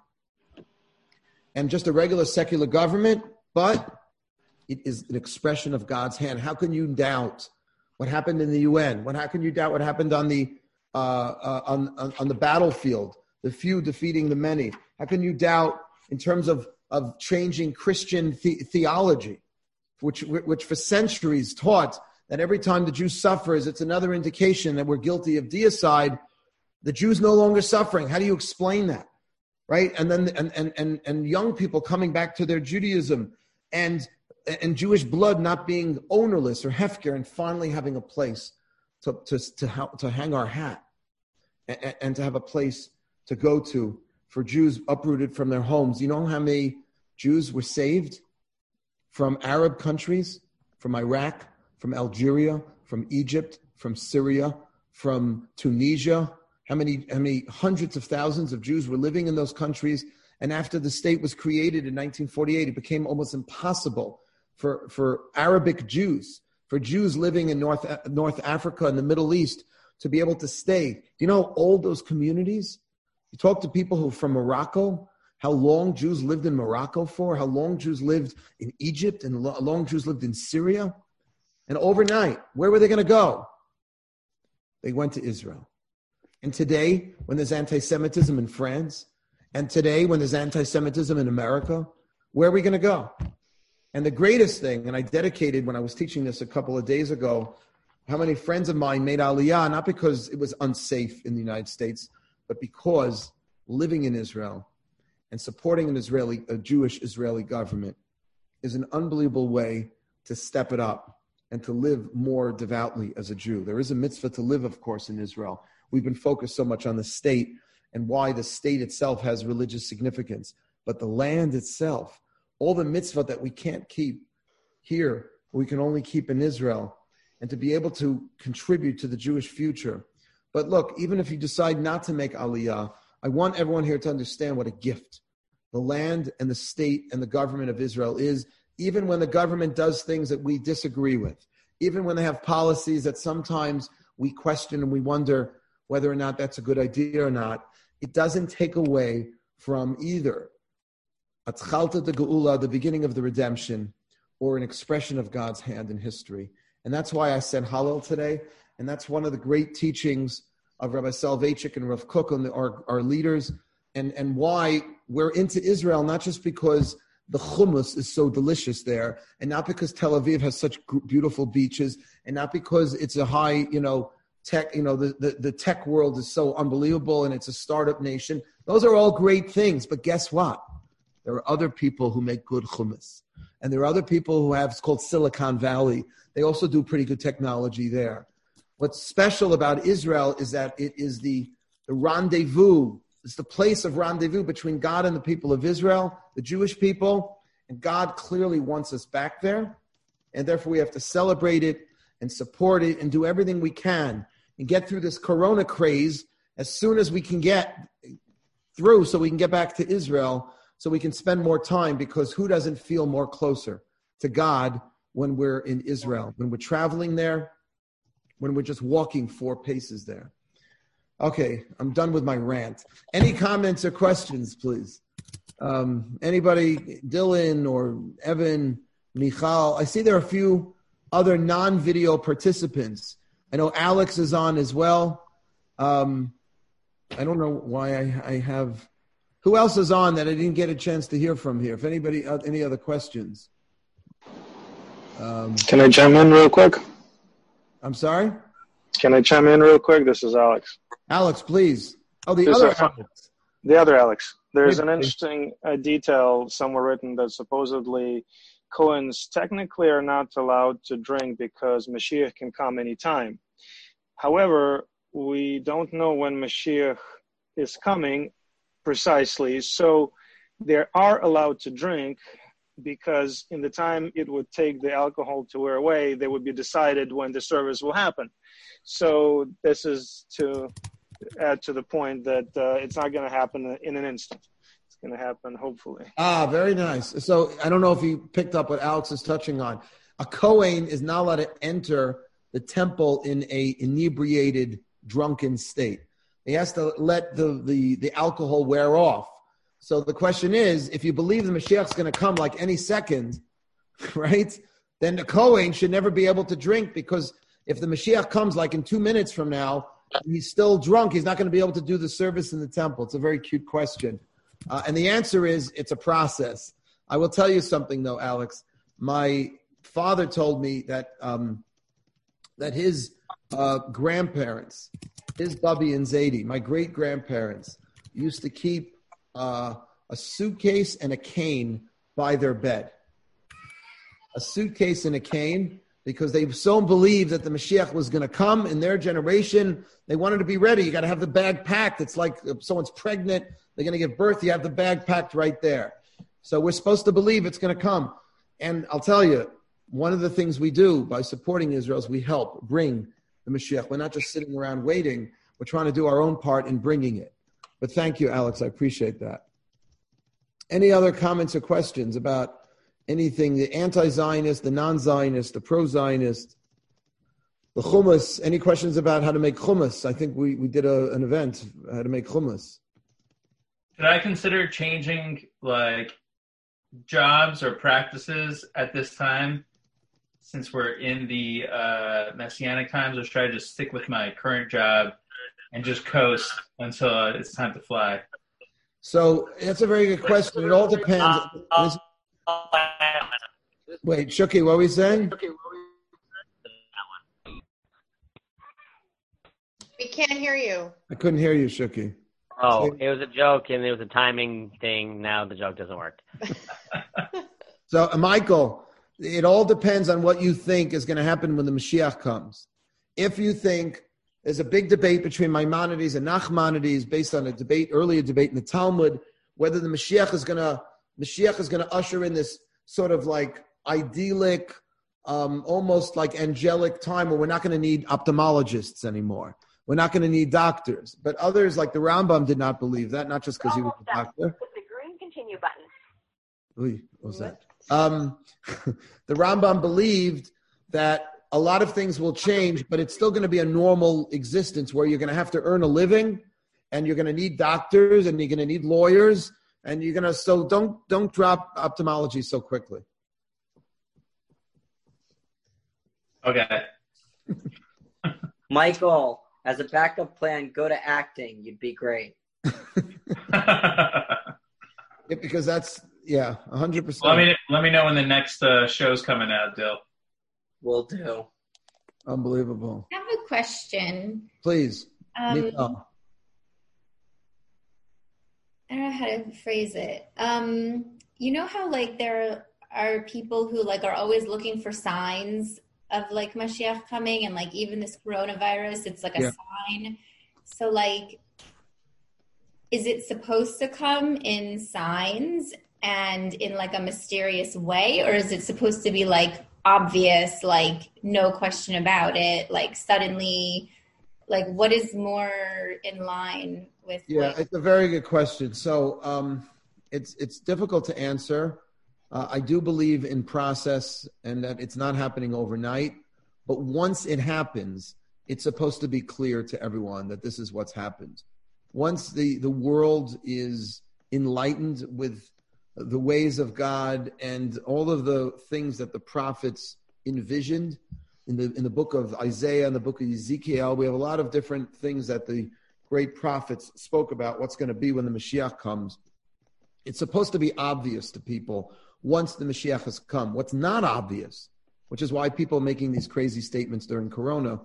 and just a regular secular government, but it is an expression of God's hand. How can you doubt what happened in the U N? What, how can you doubt what happened on the uh, uh, on, on, on the battlefield, the few defeating the many? How can you doubt in terms of, of changing Christian the- theology, which which for centuries taught that every time the Jew suffers, it's another indication that we're guilty of deicide. The Jew's no longer suffering. How do you explain that? Right? And then and and and, and young people coming back to their Judaism and and Jewish blood not being ownerless or hefker, and finally having a place to to to, to hang our hat and, and to have a place to go to for Jews uprooted from their homes. You know how many Jews were saved from Arab countries, from Iraq, from Algeria, from Egypt, from Syria, from Tunisia? How many, how many hundreds of thousands of Jews were living in those countries? And after the state was created in nineteen forty-eight, it became almost impossible for, for Arabic Jews, for Jews living in North, North Africa and the Middle East to be able to stay. Do you know all those communities? You talk to people who are from Morocco, how long Jews lived in Morocco for, how long Jews lived in Egypt, and how long Jews lived in Syria. And overnight, where were they going to go? They went to Israel. And today, when there's anti-Semitism in France, and today when there's anti-Semitism in America, where are we going to go? And the greatest thing, and I dedicated when I was teaching this a couple of days ago, how many friends of mine made Aliyah, not because it was unsafe in the United States, but because living in Israel and supporting an Israeli, a Jewish Israeli government is an unbelievable way to step it up and to live more devoutly as a Jew. There is a mitzvah to live, of course, in Israel. We've been focused so much on the state and why the state itself has religious significance. But the land itself, all the mitzvah that we can't keep here, we can only keep in Israel, and to be able to contribute to the Jewish future. But look, even if you decide not to make Aliyah, I want everyone here to understand what a gift the land and the state and the government of Israel is, even when the government does things that we disagree with, even when they have policies that sometimes we question and we wonder whether or not that's a good idea or not. It doesn't take away from either Atzchalta de Geula, the beginning of the redemption, or an expression of God's hand in history. And that's why I said Hallel today, and that's one of the great teachings of Rabbi Soloveitchik and Rav Kook and our, our leaders, and, and why we're into Israel, not just because the hummus is so delicious there, and not because Tel Aviv has such beautiful beaches, and not because it's a high, you know, tech, you know, the, the, the tech world is so unbelievable and it's a startup nation. Those are all great things, but guess what? There are other people who make good hummus. And there are other people who have, it's called Silicon Valley. They also do pretty good technology there. What's special about Israel is that it is the, the rendezvous. It's the place of rendezvous between God and the people of Israel, the Jewish people, and God clearly wants us back there. And therefore we have to celebrate it and support it and do everything we can and get through this corona craze as soon as we can get through so we can get back to Israel so we can spend more time, because who doesn't feel more closer to God when we're in Israel, when we're traveling there, when we're just walking four paces there. Okay, I'm done with my rant. Any comments or questions, please? Um, anybody, Dylan or Evan, Michal? I see there are a few other non-video participants. I know Alex is on as well. Um, I don't know why I, I have... Who else is on that I didn't get a chance to hear from here? If anybody, uh, any other questions? Um, Can I chime in real quick? I'm sorry? Can I chime in real quick? This is Alex. Alex, please. Oh, the This other is- Alex. The other Alex. There's Hey, an hey. interesting uh, detail somewhere written that supposedly Cohens technically are not allowed to drink because Mashiach can come anytime. However, we don't know when Mashiach is coming precisely, so they are allowed to drink because in the time it would take the alcohol to wear away, they would be decided when the service will happen. So this is to add to the point that uh, it's not going to happen in an instant. It's going to happen, hopefully. Ah, very nice. So I don't know if you picked up what Alex is touching on. A Kohen is not allowed to enter the temple in a inebriated, drunken state. He has to let the, the, the alcohol wear off. So the question is, if you believe the Mashiach is going to come like any second, right, then the Kohen should never be able to drink, because if the Mashiach comes like in two minutes from now, he's still drunk, he's not going to be able to do the service in the temple. It's a very cute question. Uh, and the answer is, it's a process. I will tell you something, though, Alex. My father told me that um, that his uh, grandparents, his Bubby and Zadie, my great-grandparents, used to keep uh, a suitcase and a cane by their bed. A suitcase and a cane, because they so believed that the Mashiach was going to come in their generation. They wanted to be ready. You got to have the bag packed. It's like if someone's pregnant, they're going to give birth, you have the bag packed right there. So we're supposed to believe it's going to come. And I'll tell you, one of the things we do by supporting Israel is we help bring the Mashiach. We're not just sitting around waiting. We're trying to do our own part in bringing it. But thank you, Alex. I appreciate that. Any other comments or questions about anything, the anti-Zionist, the non-Zionist, the pro-Zionist, the hummus? Any questions about how to make hummus? I think we, we did a, an event, how to make hummus. Should I consider changing like jobs or practices at this time, since we're in the uh, Messianic times, or should I just stick with my current job and just coast until uh, it's time to fly? So that's a very good question. It all depends. This- Wait, Shuki, what were we saying? We can't hear you. I couldn't hear you, Shuki. Oh, it was a joke, and it was a timing thing. Now the joke doesn't work. So, uh, Michael, it all depends on what you think is going to happen when the Mashiach comes. If you think there's a big debate between Maimonides and Nachmanides based on a debate, earlier debate in the Talmud, whether the Mashiach is going to Mashiach is going to usher in this sort of like idyllic, um, almost like angelic time where we're not going to need ophthalmologists anymore. We're not going to need doctors. But others, like the Rambam, did not believe that, not just because he was a doctor. Put the green continue button. Oy, what was that? Um, the Rambam believed that a lot of things will change, but it's still going to be a normal existence where you're going to have to earn a living, and you're going to need doctors, and you're going to need lawyers, and you're going to, so don't don't drop ophthalmology so quickly. Okay. Michael, as a backup plan, go to acting. You'd be great. Yeah, because that's, yeah, one hundred percent. Let me let me know when the next uh, show's coming out, Dill. Will do. Unbelievable. I have a question. Please. Um, Michal. I don't know how to phrase it. Um, you know how like there are people who like are always looking for signs of like Mashiach coming, and like even this coronavirus, it's like a Yeah. sign. So like, is it supposed to come in signs and in like a mysterious way, or is it supposed to be like obvious, like no question about it, like suddenly, like what is more in line with Yeah, like, it's a very good question. So um, it's it's difficult to answer. Uh, I do believe in process and that it's not happening overnight. But once it happens, it's supposed to be clear to everyone that this is what's happened. Once the, the world is enlightened with the ways of God and all of the things that the prophets envisioned in the in the book of Isaiah and the book of Ezekiel, we have a lot of different things that the great prophets spoke about what's going to be when the Mashiach comes. It's supposed to be obvious to people once the Mashiach has come. What's not obvious, which is why people are making these crazy statements during Corona,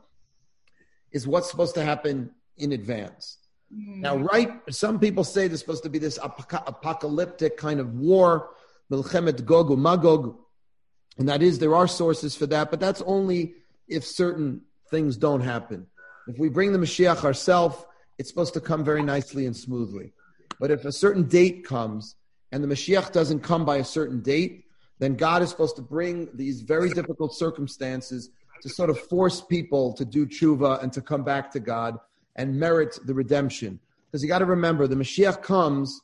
is what's supposed to happen in advance. Mm. Now, right, some people say there's supposed to be this ap- apocalyptic kind of war, Milchemet Gog uMagog, and that is, there are sources for that, but that's only if certain things don't happen. If we bring the Mashiach ourselves, it's supposed to come very nicely and smoothly. But if a certain date comes, and the Mashiach doesn't come by a certain date, then God is supposed to bring these very difficult circumstances to sort of force people to do tshuva and to come back to God and merit the redemption. Because you got to remember, the Mashiach comes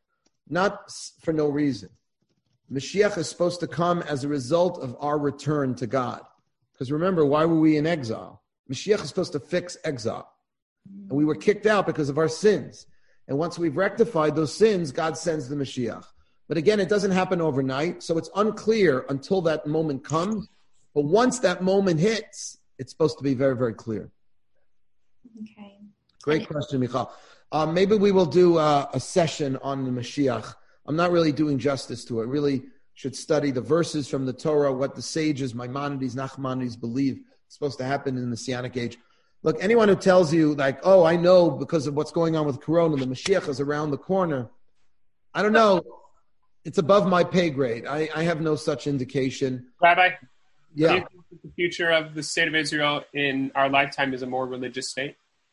not for no reason. Mashiach is supposed to come as a result of our return to God. Because remember, why were we in exile? Mashiach is supposed to fix exile. And we were kicked out because of our sins. And once we've rectified those sins, God sends the Mashiach. But again, it doesn't happen overnight, so it's unclear until that moment comes. But once that moment hits, it's supposed to be very, very clear. Okay. Great question, Michal. Um, maybe we will do uh, a session on the Mashiach. I'm not really doing justice to it. Really should study the verses from the Torah, what the sages, Maimonides, Nachmanides believe is supposed to happen in the Messianic age. Look, anyone who tells you, like, oh, I know because of what's going on with Corona, the Mashiach is around the corner. I don't know. It's above my pay grade. I, I have no such indication. Rabbi, yeah. do you think that the future of the state of Israel in our lifetime is a more religious state?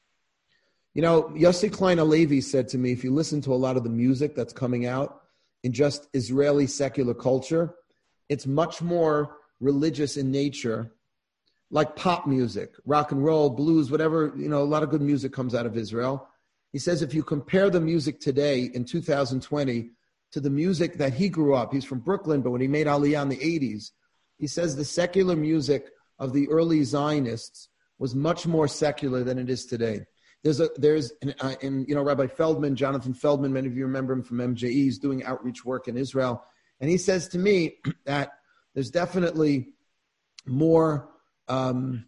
You know, Yossi Klein Halevi said to me, if you listen to a lot of the music that's coming out in just Israeli secular culture, it's much more religious in nature, like pop music, rock and roll, blues, whatever, you know, a lot of good music comes out of Israel. He says if you compare the music today in two thousand twenty to the music that he grew up, he's from Brooklyn, but when he made Aliyah in the eighties, he says the secular music of the early Zionists was much more secular than it is today. There's a, there's, an, uh, in, you know, Rabbi Feldman, Jonathan Feldman, many of you remember him from M J E, he's doing outreach work in Israel. And he says to me that there's definitely more, um,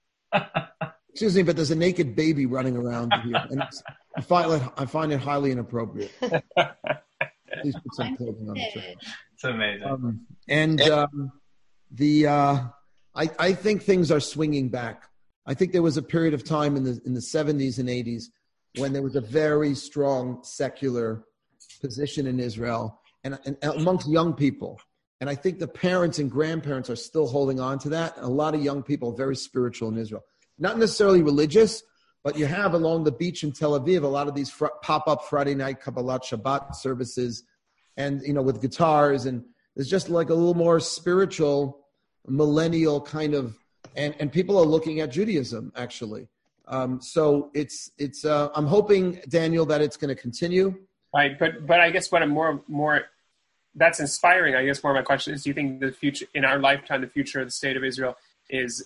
excuse me, but there's a naked baby running around here. And it's, I, find it, I find it highly inappropriate. Please put some clothing on the table. It's amazing. Um, and um, the, uh, I, I think things are swinging back. I think there was a period of time in the in the seventies and eighties when there was a very strong secular position in Israel and, and amongst young people. And I think the parents and grandparents are still holding on to that. A lot of young people are very spiritual in Israel. Not necessarily religious, but you have along the beach in Tel Aviv a lot of these fr- pop-up Friday night Kabbalat Shabbat services and, you know, with guitars. And there's just like a little more spiritual, millennial kind of, and, and people are looking at Judaism, actually. Um, so it's, it's. Uh, I'm hoping, Daniel, that it's going to continue. Right, but but I guess what I'm more, more, that's inspiring. I guess more of my question is, do you think the future, in our lifetime, the future of the state of Israel is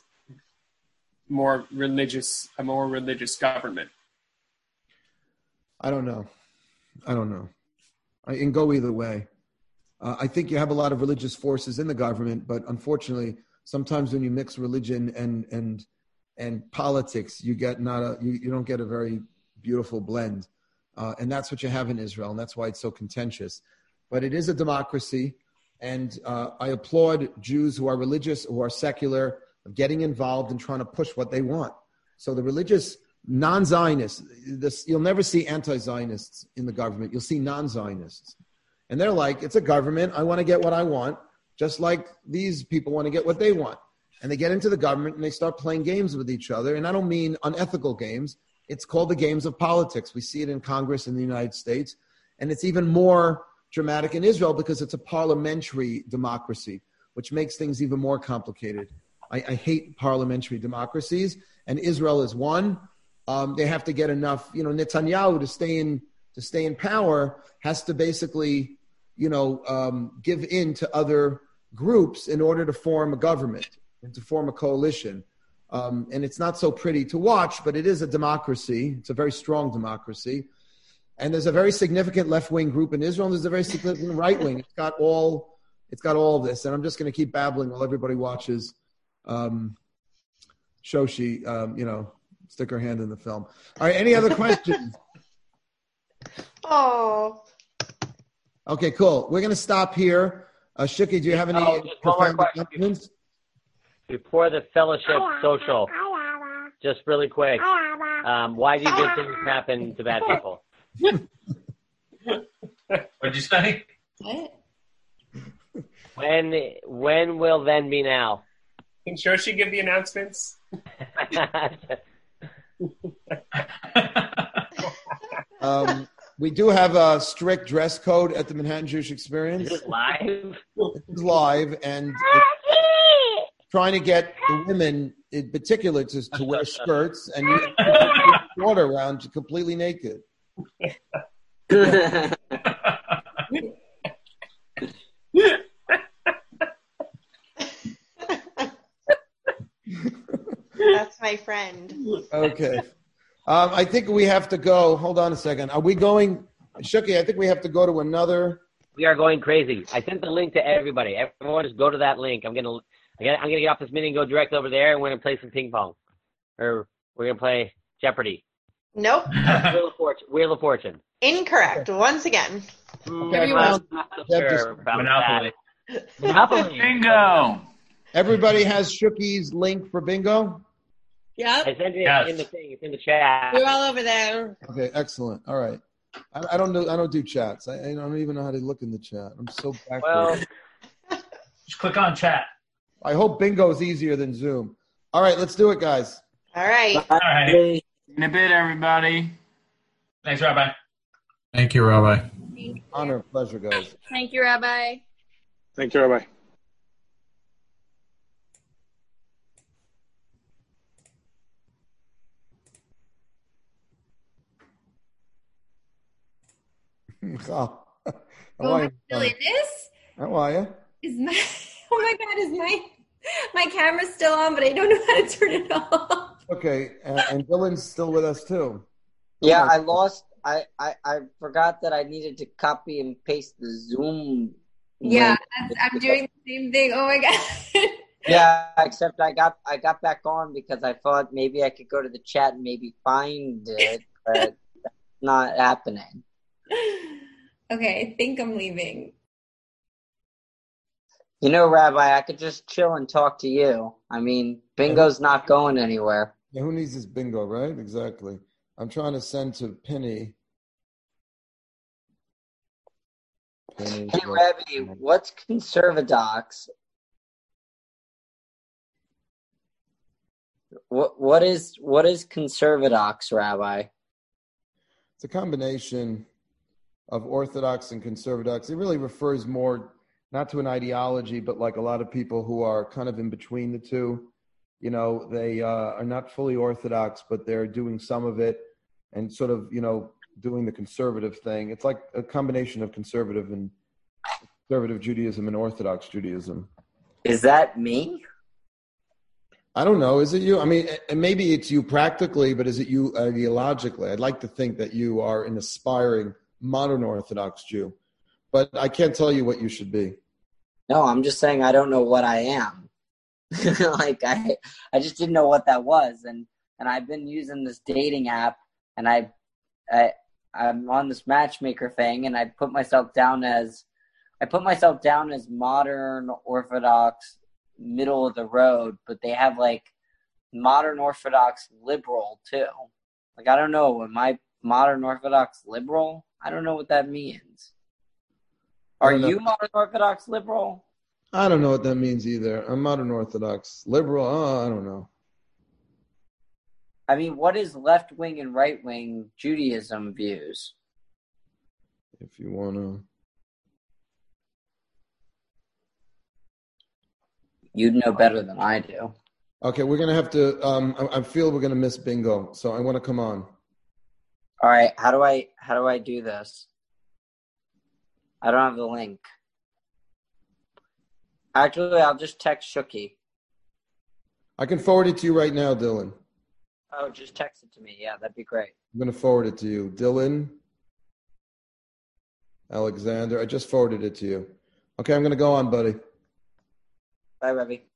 more religious, a more religious government? I don't know. I don't know. I can go either way. Uh, I think you have a lot of religious forces in the government, but unfortunately, sometimes when you mix religion and and and politics, you get not a you, you don't get a very beautiful blend, uh, and that's what you have in Israel, and that's why it's so contentious. But it is a democracy, and uh, I applaud Jews who are religious, who are secular, of getting involved and trying to push what they want. So the religious non-Zionists, this, you'll never see anti-Zionists in the government. You'll see non-Zionists. And they're like, it's a government. I want to get what I want, just like these people want to get what they want. And they get into the government and they start playing games with each other. And I don't mean unethical games. It's called the games of politics. We see it in Congress in the United States. And it's even more dramatic in Israel because it's a parliamentary democracy, which makes things even more complicated. I, I hate parliamentary democracies, and Israel is one. Um, they have to get enough, you know, Netanyahu to stay in to stay in power has to basically, you know, um, give in to other groups in order to form a government and to form a coalition. Um, and it's not so pretty to watch, but it is a democracy. It's a very strong democracy. And there's a very significant left-wing group in Israel, and there's a very significant right-wing. It's got all, it's got all of this. And I'm just going to keep babbling while everybody watches um, Shoshi, um, you know, stick her hand in the film. All right, any other questions? Oh. Okay, cool. We're going to stop here. Uh, Shuki, do you have any Oh, just one more profound question. announcements? Before the fellowship social, just really quick, um, why do you think things happen to bad people? What'd you say? What? When when will then be now? Can Shoshi give the announcements? Um, we do have a strict dress code at the Manhattan Jewish Experience. Is it live? It's live, and it's trying to get the women in particular to, to wear skirts, and you walk around to completely naked. That's my friend. Okay. Um, I think we have to go. Hold on a second. Are we going, Shuki? I think we have to go to another. We are going crazy. I sent the link to everybody. Everyone just go to that link. I'm gonna, I gotta, I'm gonna get off this meeting and go direct over there, and we're gonna play some ping pong, or we're gonna play Jeopardy. Nope. Wheel of Fortune. Wheel of Fortune. Incorrect. Once again. Okay. Well, Sure Monopoly. Monopoly. Bingo. Everybody has Shuki's link for bingo? Yep. I sent it Yes. in the thing. It's in the chat. We're all over there. Okay, excellent. All right. I, I don't know. I don't do chats. I, I don't even know how to look in the chat. I'm so backward. Well, Just click on chat. I hope bingo is easier than Zoom. All right, let's do it, guys. All right. All right. In a bit, everybody. Thanks, Rabbi. Thank you, Rabbi. Honor, pleasure, guys. Thank you, Rabbi. Thank you, Rabbi. How Oh are my you? goodness! How are you? Is my oh my god! Is my my camera's still on, but I don't know how to turn it off. Okay, and, and Dylan's still with us too. Yeah, I lost. I, I, I forgot that I needed to copy and paste the Zoom. Yeah, link. that's, I'm doing the same thing. Oh my god! Yeah, except I got I got back on because I thought maybe I could go to the chat and maybe find it, but that's not happening. Okay, I think I'm leaving. You know, Rabbi, I could just chill and talk to you. I mean, bingo's not going anywhere. Yeah, who needs this bingo, right? Exactly. I'm trying to send to Penny. Penny Hey, Rabbi, what's conservadox? What what is what is conservadox, Rabbi? It's a combination of Orthodox and conservadox. It really refers more not to an ideology, but like a lot of people who are kind of in between the two. You know, they uh, are not fully Orthodox, but they're doing some of it and sort of, you know, doing the conservative thing. It's like a combination of conservative and conservative Judaism and Orthodox Judaism. Is that me? I don't know. Is it you? I mean, and maybe it's you practically, but is it you ideologically? I'd like to think that you are an aspiring modern Orthodox Jew, but I can't tell you what you should be. No, I'm just saying I don't know what I am. Like I, I just didn't know what that was, and and I've been using this dating app, and I, I, I'm on this matchmaker thing, and I put myself down as, I put myself down as modern Orthodox, middle of the road, but they have like modern Orthodox liberal too. Like I don't know, am I modern Orthodox liberal? I don't know what that means. Are you modern Orthodox liberal? I don't know what that means either. I'm modern Orthodox liberal. Oh, I don't know. I mean, what is left wing and right wing Judaism views? If you want to. You'd know better than I do. Okay, we're going to have to, um, I, I feel we're going to miss bingo, so I want to come on. All right, how do I how do I do this? I don't have the link. Actually, I'll just text Shuki. I can forward it to you right now, Dylan. Oh, just text it to me. Yeah, that'd be great. I'm going to forward it to you. Dylan Alexander. I just forwarded it to you. Okay, I'm going to go on, buddy. Bye, Revy.